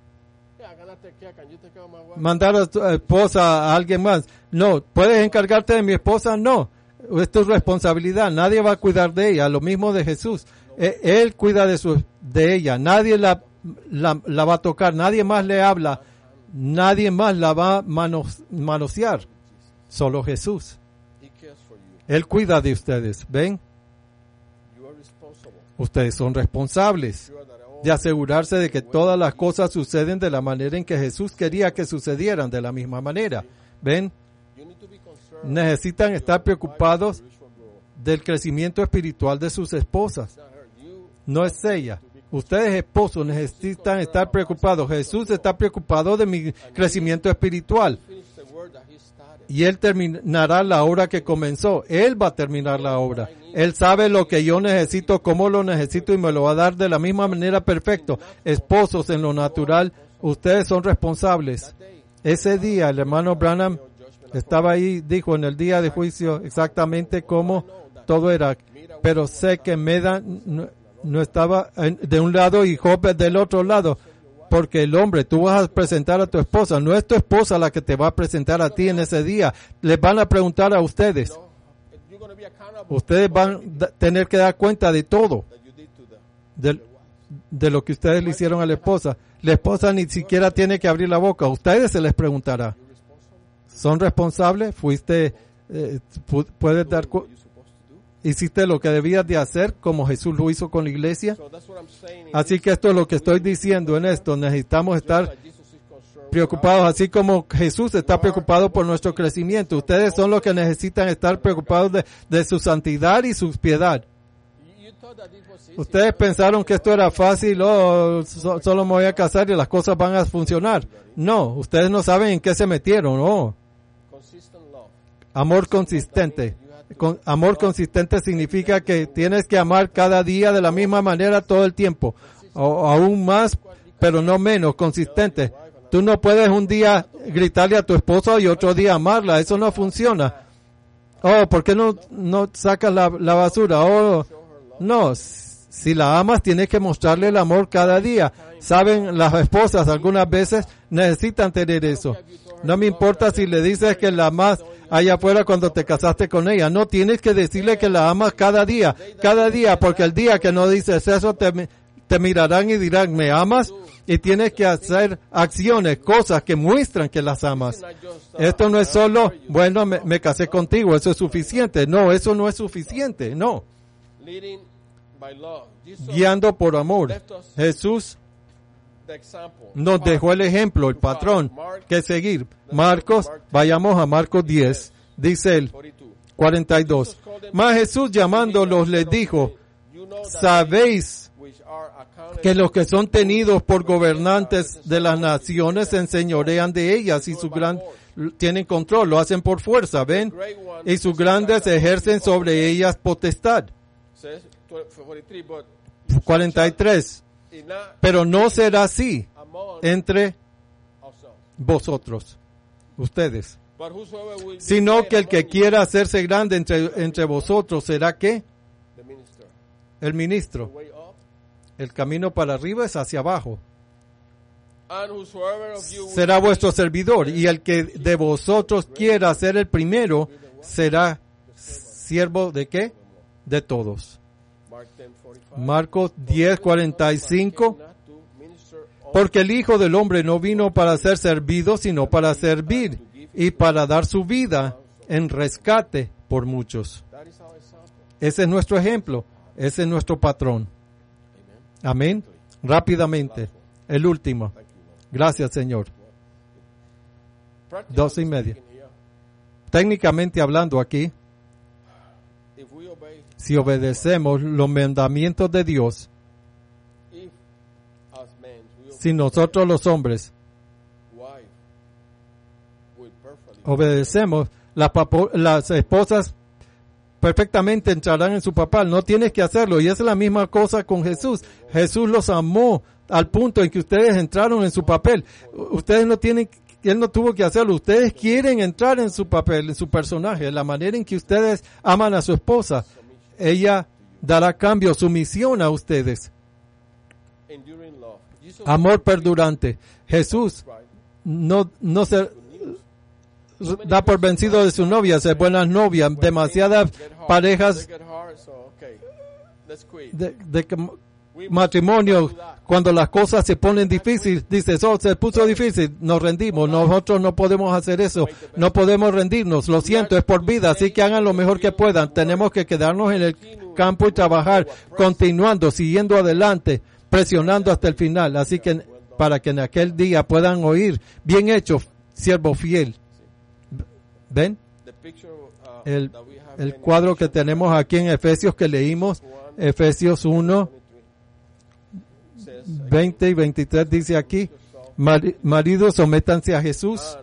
mandar a tu esposa a alguien más. No, ¿puedes encargarte de mi esposa? No, es tu responsabilidad. Nadie va a cuidar de ella. Lo mismo de Jesús. Él cuida de ella. Nadie la va a tocar. Nadie más le habla. Nadie más la va a manosear. Solo Jesús. Él cuida de ustedes. ¿Ven? Ustedes son responsables de asegurarse de que todas las cosas suceden de la manera en que Jesús quería que sucedieran, de la misma manera. ¿Ven? Necesitan estar preocupados del crecimiento espiritual de sus esposas. No es ella. Ustedes, esposos, necesitan estar preocupados. Jesús está preocupado de mi crecimiento espiritual. Y Él terminará la obra que comenzó. Él va a terminar la obra. Él sabe lo que yo necesito, cómo lo necesito y me lo va a dar de la misma manera perfecto. Esposos, en lo natural, ustedes son responsables. Ese día, el hermano Branham estaba ahí, dijo en el día de juicio exactamente cómo todo era. Pero sé que Medan no estaba de un lado y Job del otro lado. Porque el hombre, tú vas a presentar a tu esposa, no es tu esposa la que te va a presentar a ti en ese día. Les van a preguntar a ustedes. Ustedes van a tener que dar cuenta de todo, de lo que ustedes le hicieron a la esposa. La esposa ni siquiera tiene que abrir la boca. A ustedes se les preguntará. ¿Son responsables? ¿Puedes dar cuenta? ¿Hiciste lo que debías de hacer como Jesús lo hizo con la iglesia? Así que esto es lo que estoy diciendo en esto. Necesitamos estar preocupados, así como Jesús está preocupado por nuestro crecimiento. Ustedes son los que necesitan estar preocupados de su santidad y su piedad. Ustedes pensaron que esto era fácil, solo me voy a casar y las cosas van a funcionar. No, ustedes no saben en qué se metieron. No. Amor consistente. Amor consistente significa que tienes que amar cada día de la misma manera todo el tiempo, o aún más, pero no menos, consistente. Tú no puedes un día gritarle a tu esposa y otro día amarla, eso no funciona. ¿Por qué no sacas la basura? No, si la amas tienes que mostrarle el amor cada día. Saben, las esposas algunas veces necesitan tener eso. No me importa si le dices que la amas allá afuera cuando te casaste con ella. No, tienes que decirle que la amas cada día, porque el día que no dices eso te mirarán y dirán, ¿me amas? Y tienes que hacer acciones, cosas que muestran que las amas. Esto no es solo, bueno, me casé contigo, eso es suficiente. No, eso no es suficiente, no. Guiando por amor. Jesús nos dejó el ejemplo, el patrón que seguir. Marcos, vayamos a Marcos 10, dice él, 42. Mas Jesús llamándolos les dijo, sabéis que los que son tenidos por gobernantes de las naciones se enseñorean de ellas y tienen control, lo hacen por fuerza, ¿ven? Y sus grandes ejercen sobre ellas potestad. 43. Pero no será así entre vosotros, ustedes, sino que el que quiera hacerse grande entre vosotros será ¿qué? El ministro. El camino para arriba es hacia abajo. Será vuestro servidor, y el que de vosotros quiera ser el primero será siervo de ¿qué? De todos. Marcos 10:45. Porque el Hijo del Hombre no vino para ser servido, sino para servir y para dar su vida en rescate por muchos. Ese es nuestro ejemplo, ese es nuestro patrón. Amén. Rápidamente, el último. Gracias, Señor. 12:30. Técnicamente hablando aquí, si obedecemos los mandamientos de Dios, si nosotros los hombres obedecemos, las esposas perfectamente entrarán en su papel. No tienes que hacerlo. Y es la misma cosa con Jesús. Jesús los amó al punto en que ustedes entraron en su papel. Ustedes no tienen, Él no tuvo que hacerlo. Ustedes quieren entrar en su papel, en su personaje. La manera en que ustedes aman a su esposa, ella dará cambio, sumisión a ustedes. Amor perdurante. Jesús no se da por vencido de su novia, es buena novia. Demasiadas parejas de matrimonio, cuando las cosas se ponen difíciles, dices, se puso difícil, nos rendimos. Nosotros no podemos hacer eso, no podemos rendirnos, lo siento, es por vida, así que hagan lo mejor que puedan. Tenemos que quedarnos en el campo y trabajar, continuando, siguiendo adelante, presionando hasta el final, así que para que en aquel día puedan oír, bien hecho, siervo fiel. ¿Ven? El cuadro que tenemos aquí en Efesios que leímos, Efesios 1, 20 y 23 dice aquí, maridos, sométanse a Jesús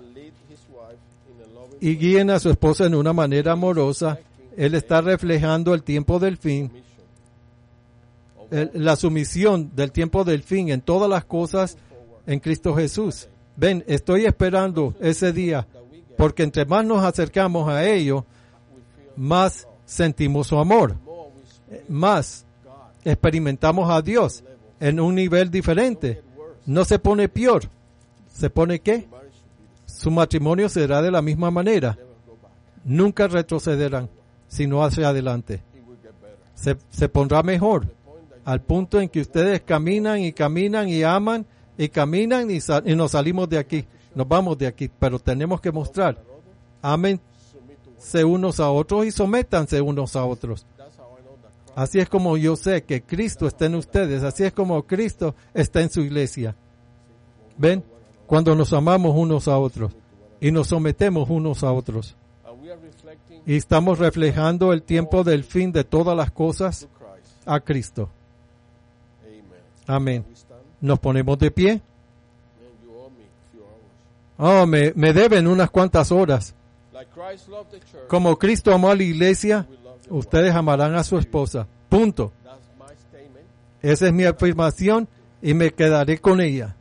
y guíen a su esposa en una manera amorosa. Él está reflejando el tiempo del fin, la sumisión del tiempo del fin en todas las cosas en Cristo Jesús. Ven, estoy esperando ese día, porque entre más nos acercamos a ello, más sentimos su amor, más experimentamos a Dios en un nivel diferente. No se pone peor. ¿Se pone qué? Su matrimonio será de la misma manera. Nunca retrocederán, sino hacia adelante. Se pondrá mejor, al punto en que ustedes caminan y aman y caminan y nos salimos de aquí. Nos vamos de aquí, pero tenemos que mostrar, ámense unos a otros y sométanse unos a otros. Así es como yo sé que Cristo está en ustedes, así es como Cristo está en su iglesia. ¿Ven? Cuando nos amamos unos a otros y nos sometemos unos a otros. Y estamos reflejando el tiempo del fin de todas las cosas a Cristo. Amén. Nos ponemos de pie. Oh, me deben unas cuantas horas. Como Cristo amó a la iglesia, ustedes amarán a su esposa. Punto. Esa es mi afirmación y me quedaré con ella.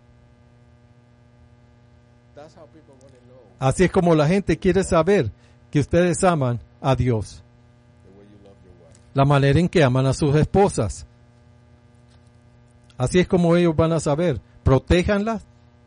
Así es como la gente quiere saber que ustedes aman a Dios. La manera en que aman a sus esposas. Así es como ellos van a saber. Protéjanlas.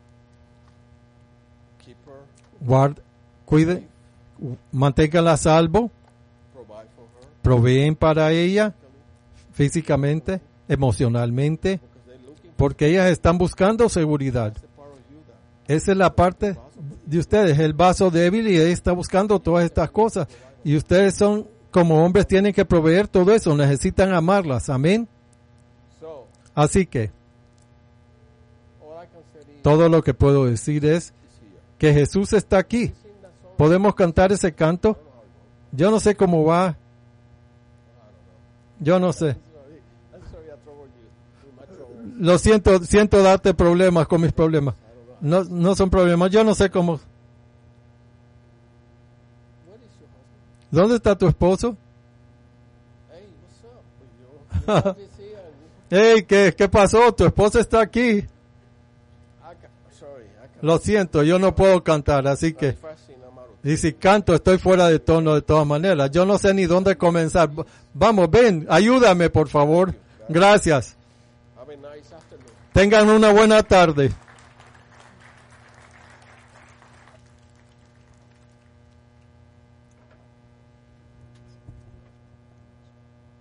Cuiden, manténganla a salvo, proveen para ella físicamente, emocionalmente, porque ellas están buscando seguridad. Esa es la parte de ustedes, el vaso débil, y ella está buscando todas estas cosas. Y ustedes son, como hombres, tienen que proveer todo eso, necesitan amarlas. Amén. Así que, todo lo que puedo decir es que Jesús está aquí. ¿Podemos cantar ese canto? Yo no sé cómo va. Yo no sé. Lo siento darte problemas con mis problemas. No son problemas. Yo no sé cómo. ¿Dónde está tu esposo? Hey, ¿qué pasó? Tu esposa está aquí. Lo siento, yo no puedo cantar, así que... Y si canto, estoy fuera de tono de todas maneras. Yo no sé ni dónde comenzar. Vamos, ven, ayúdame, por favor. Gracias. Tengan una buena tarde.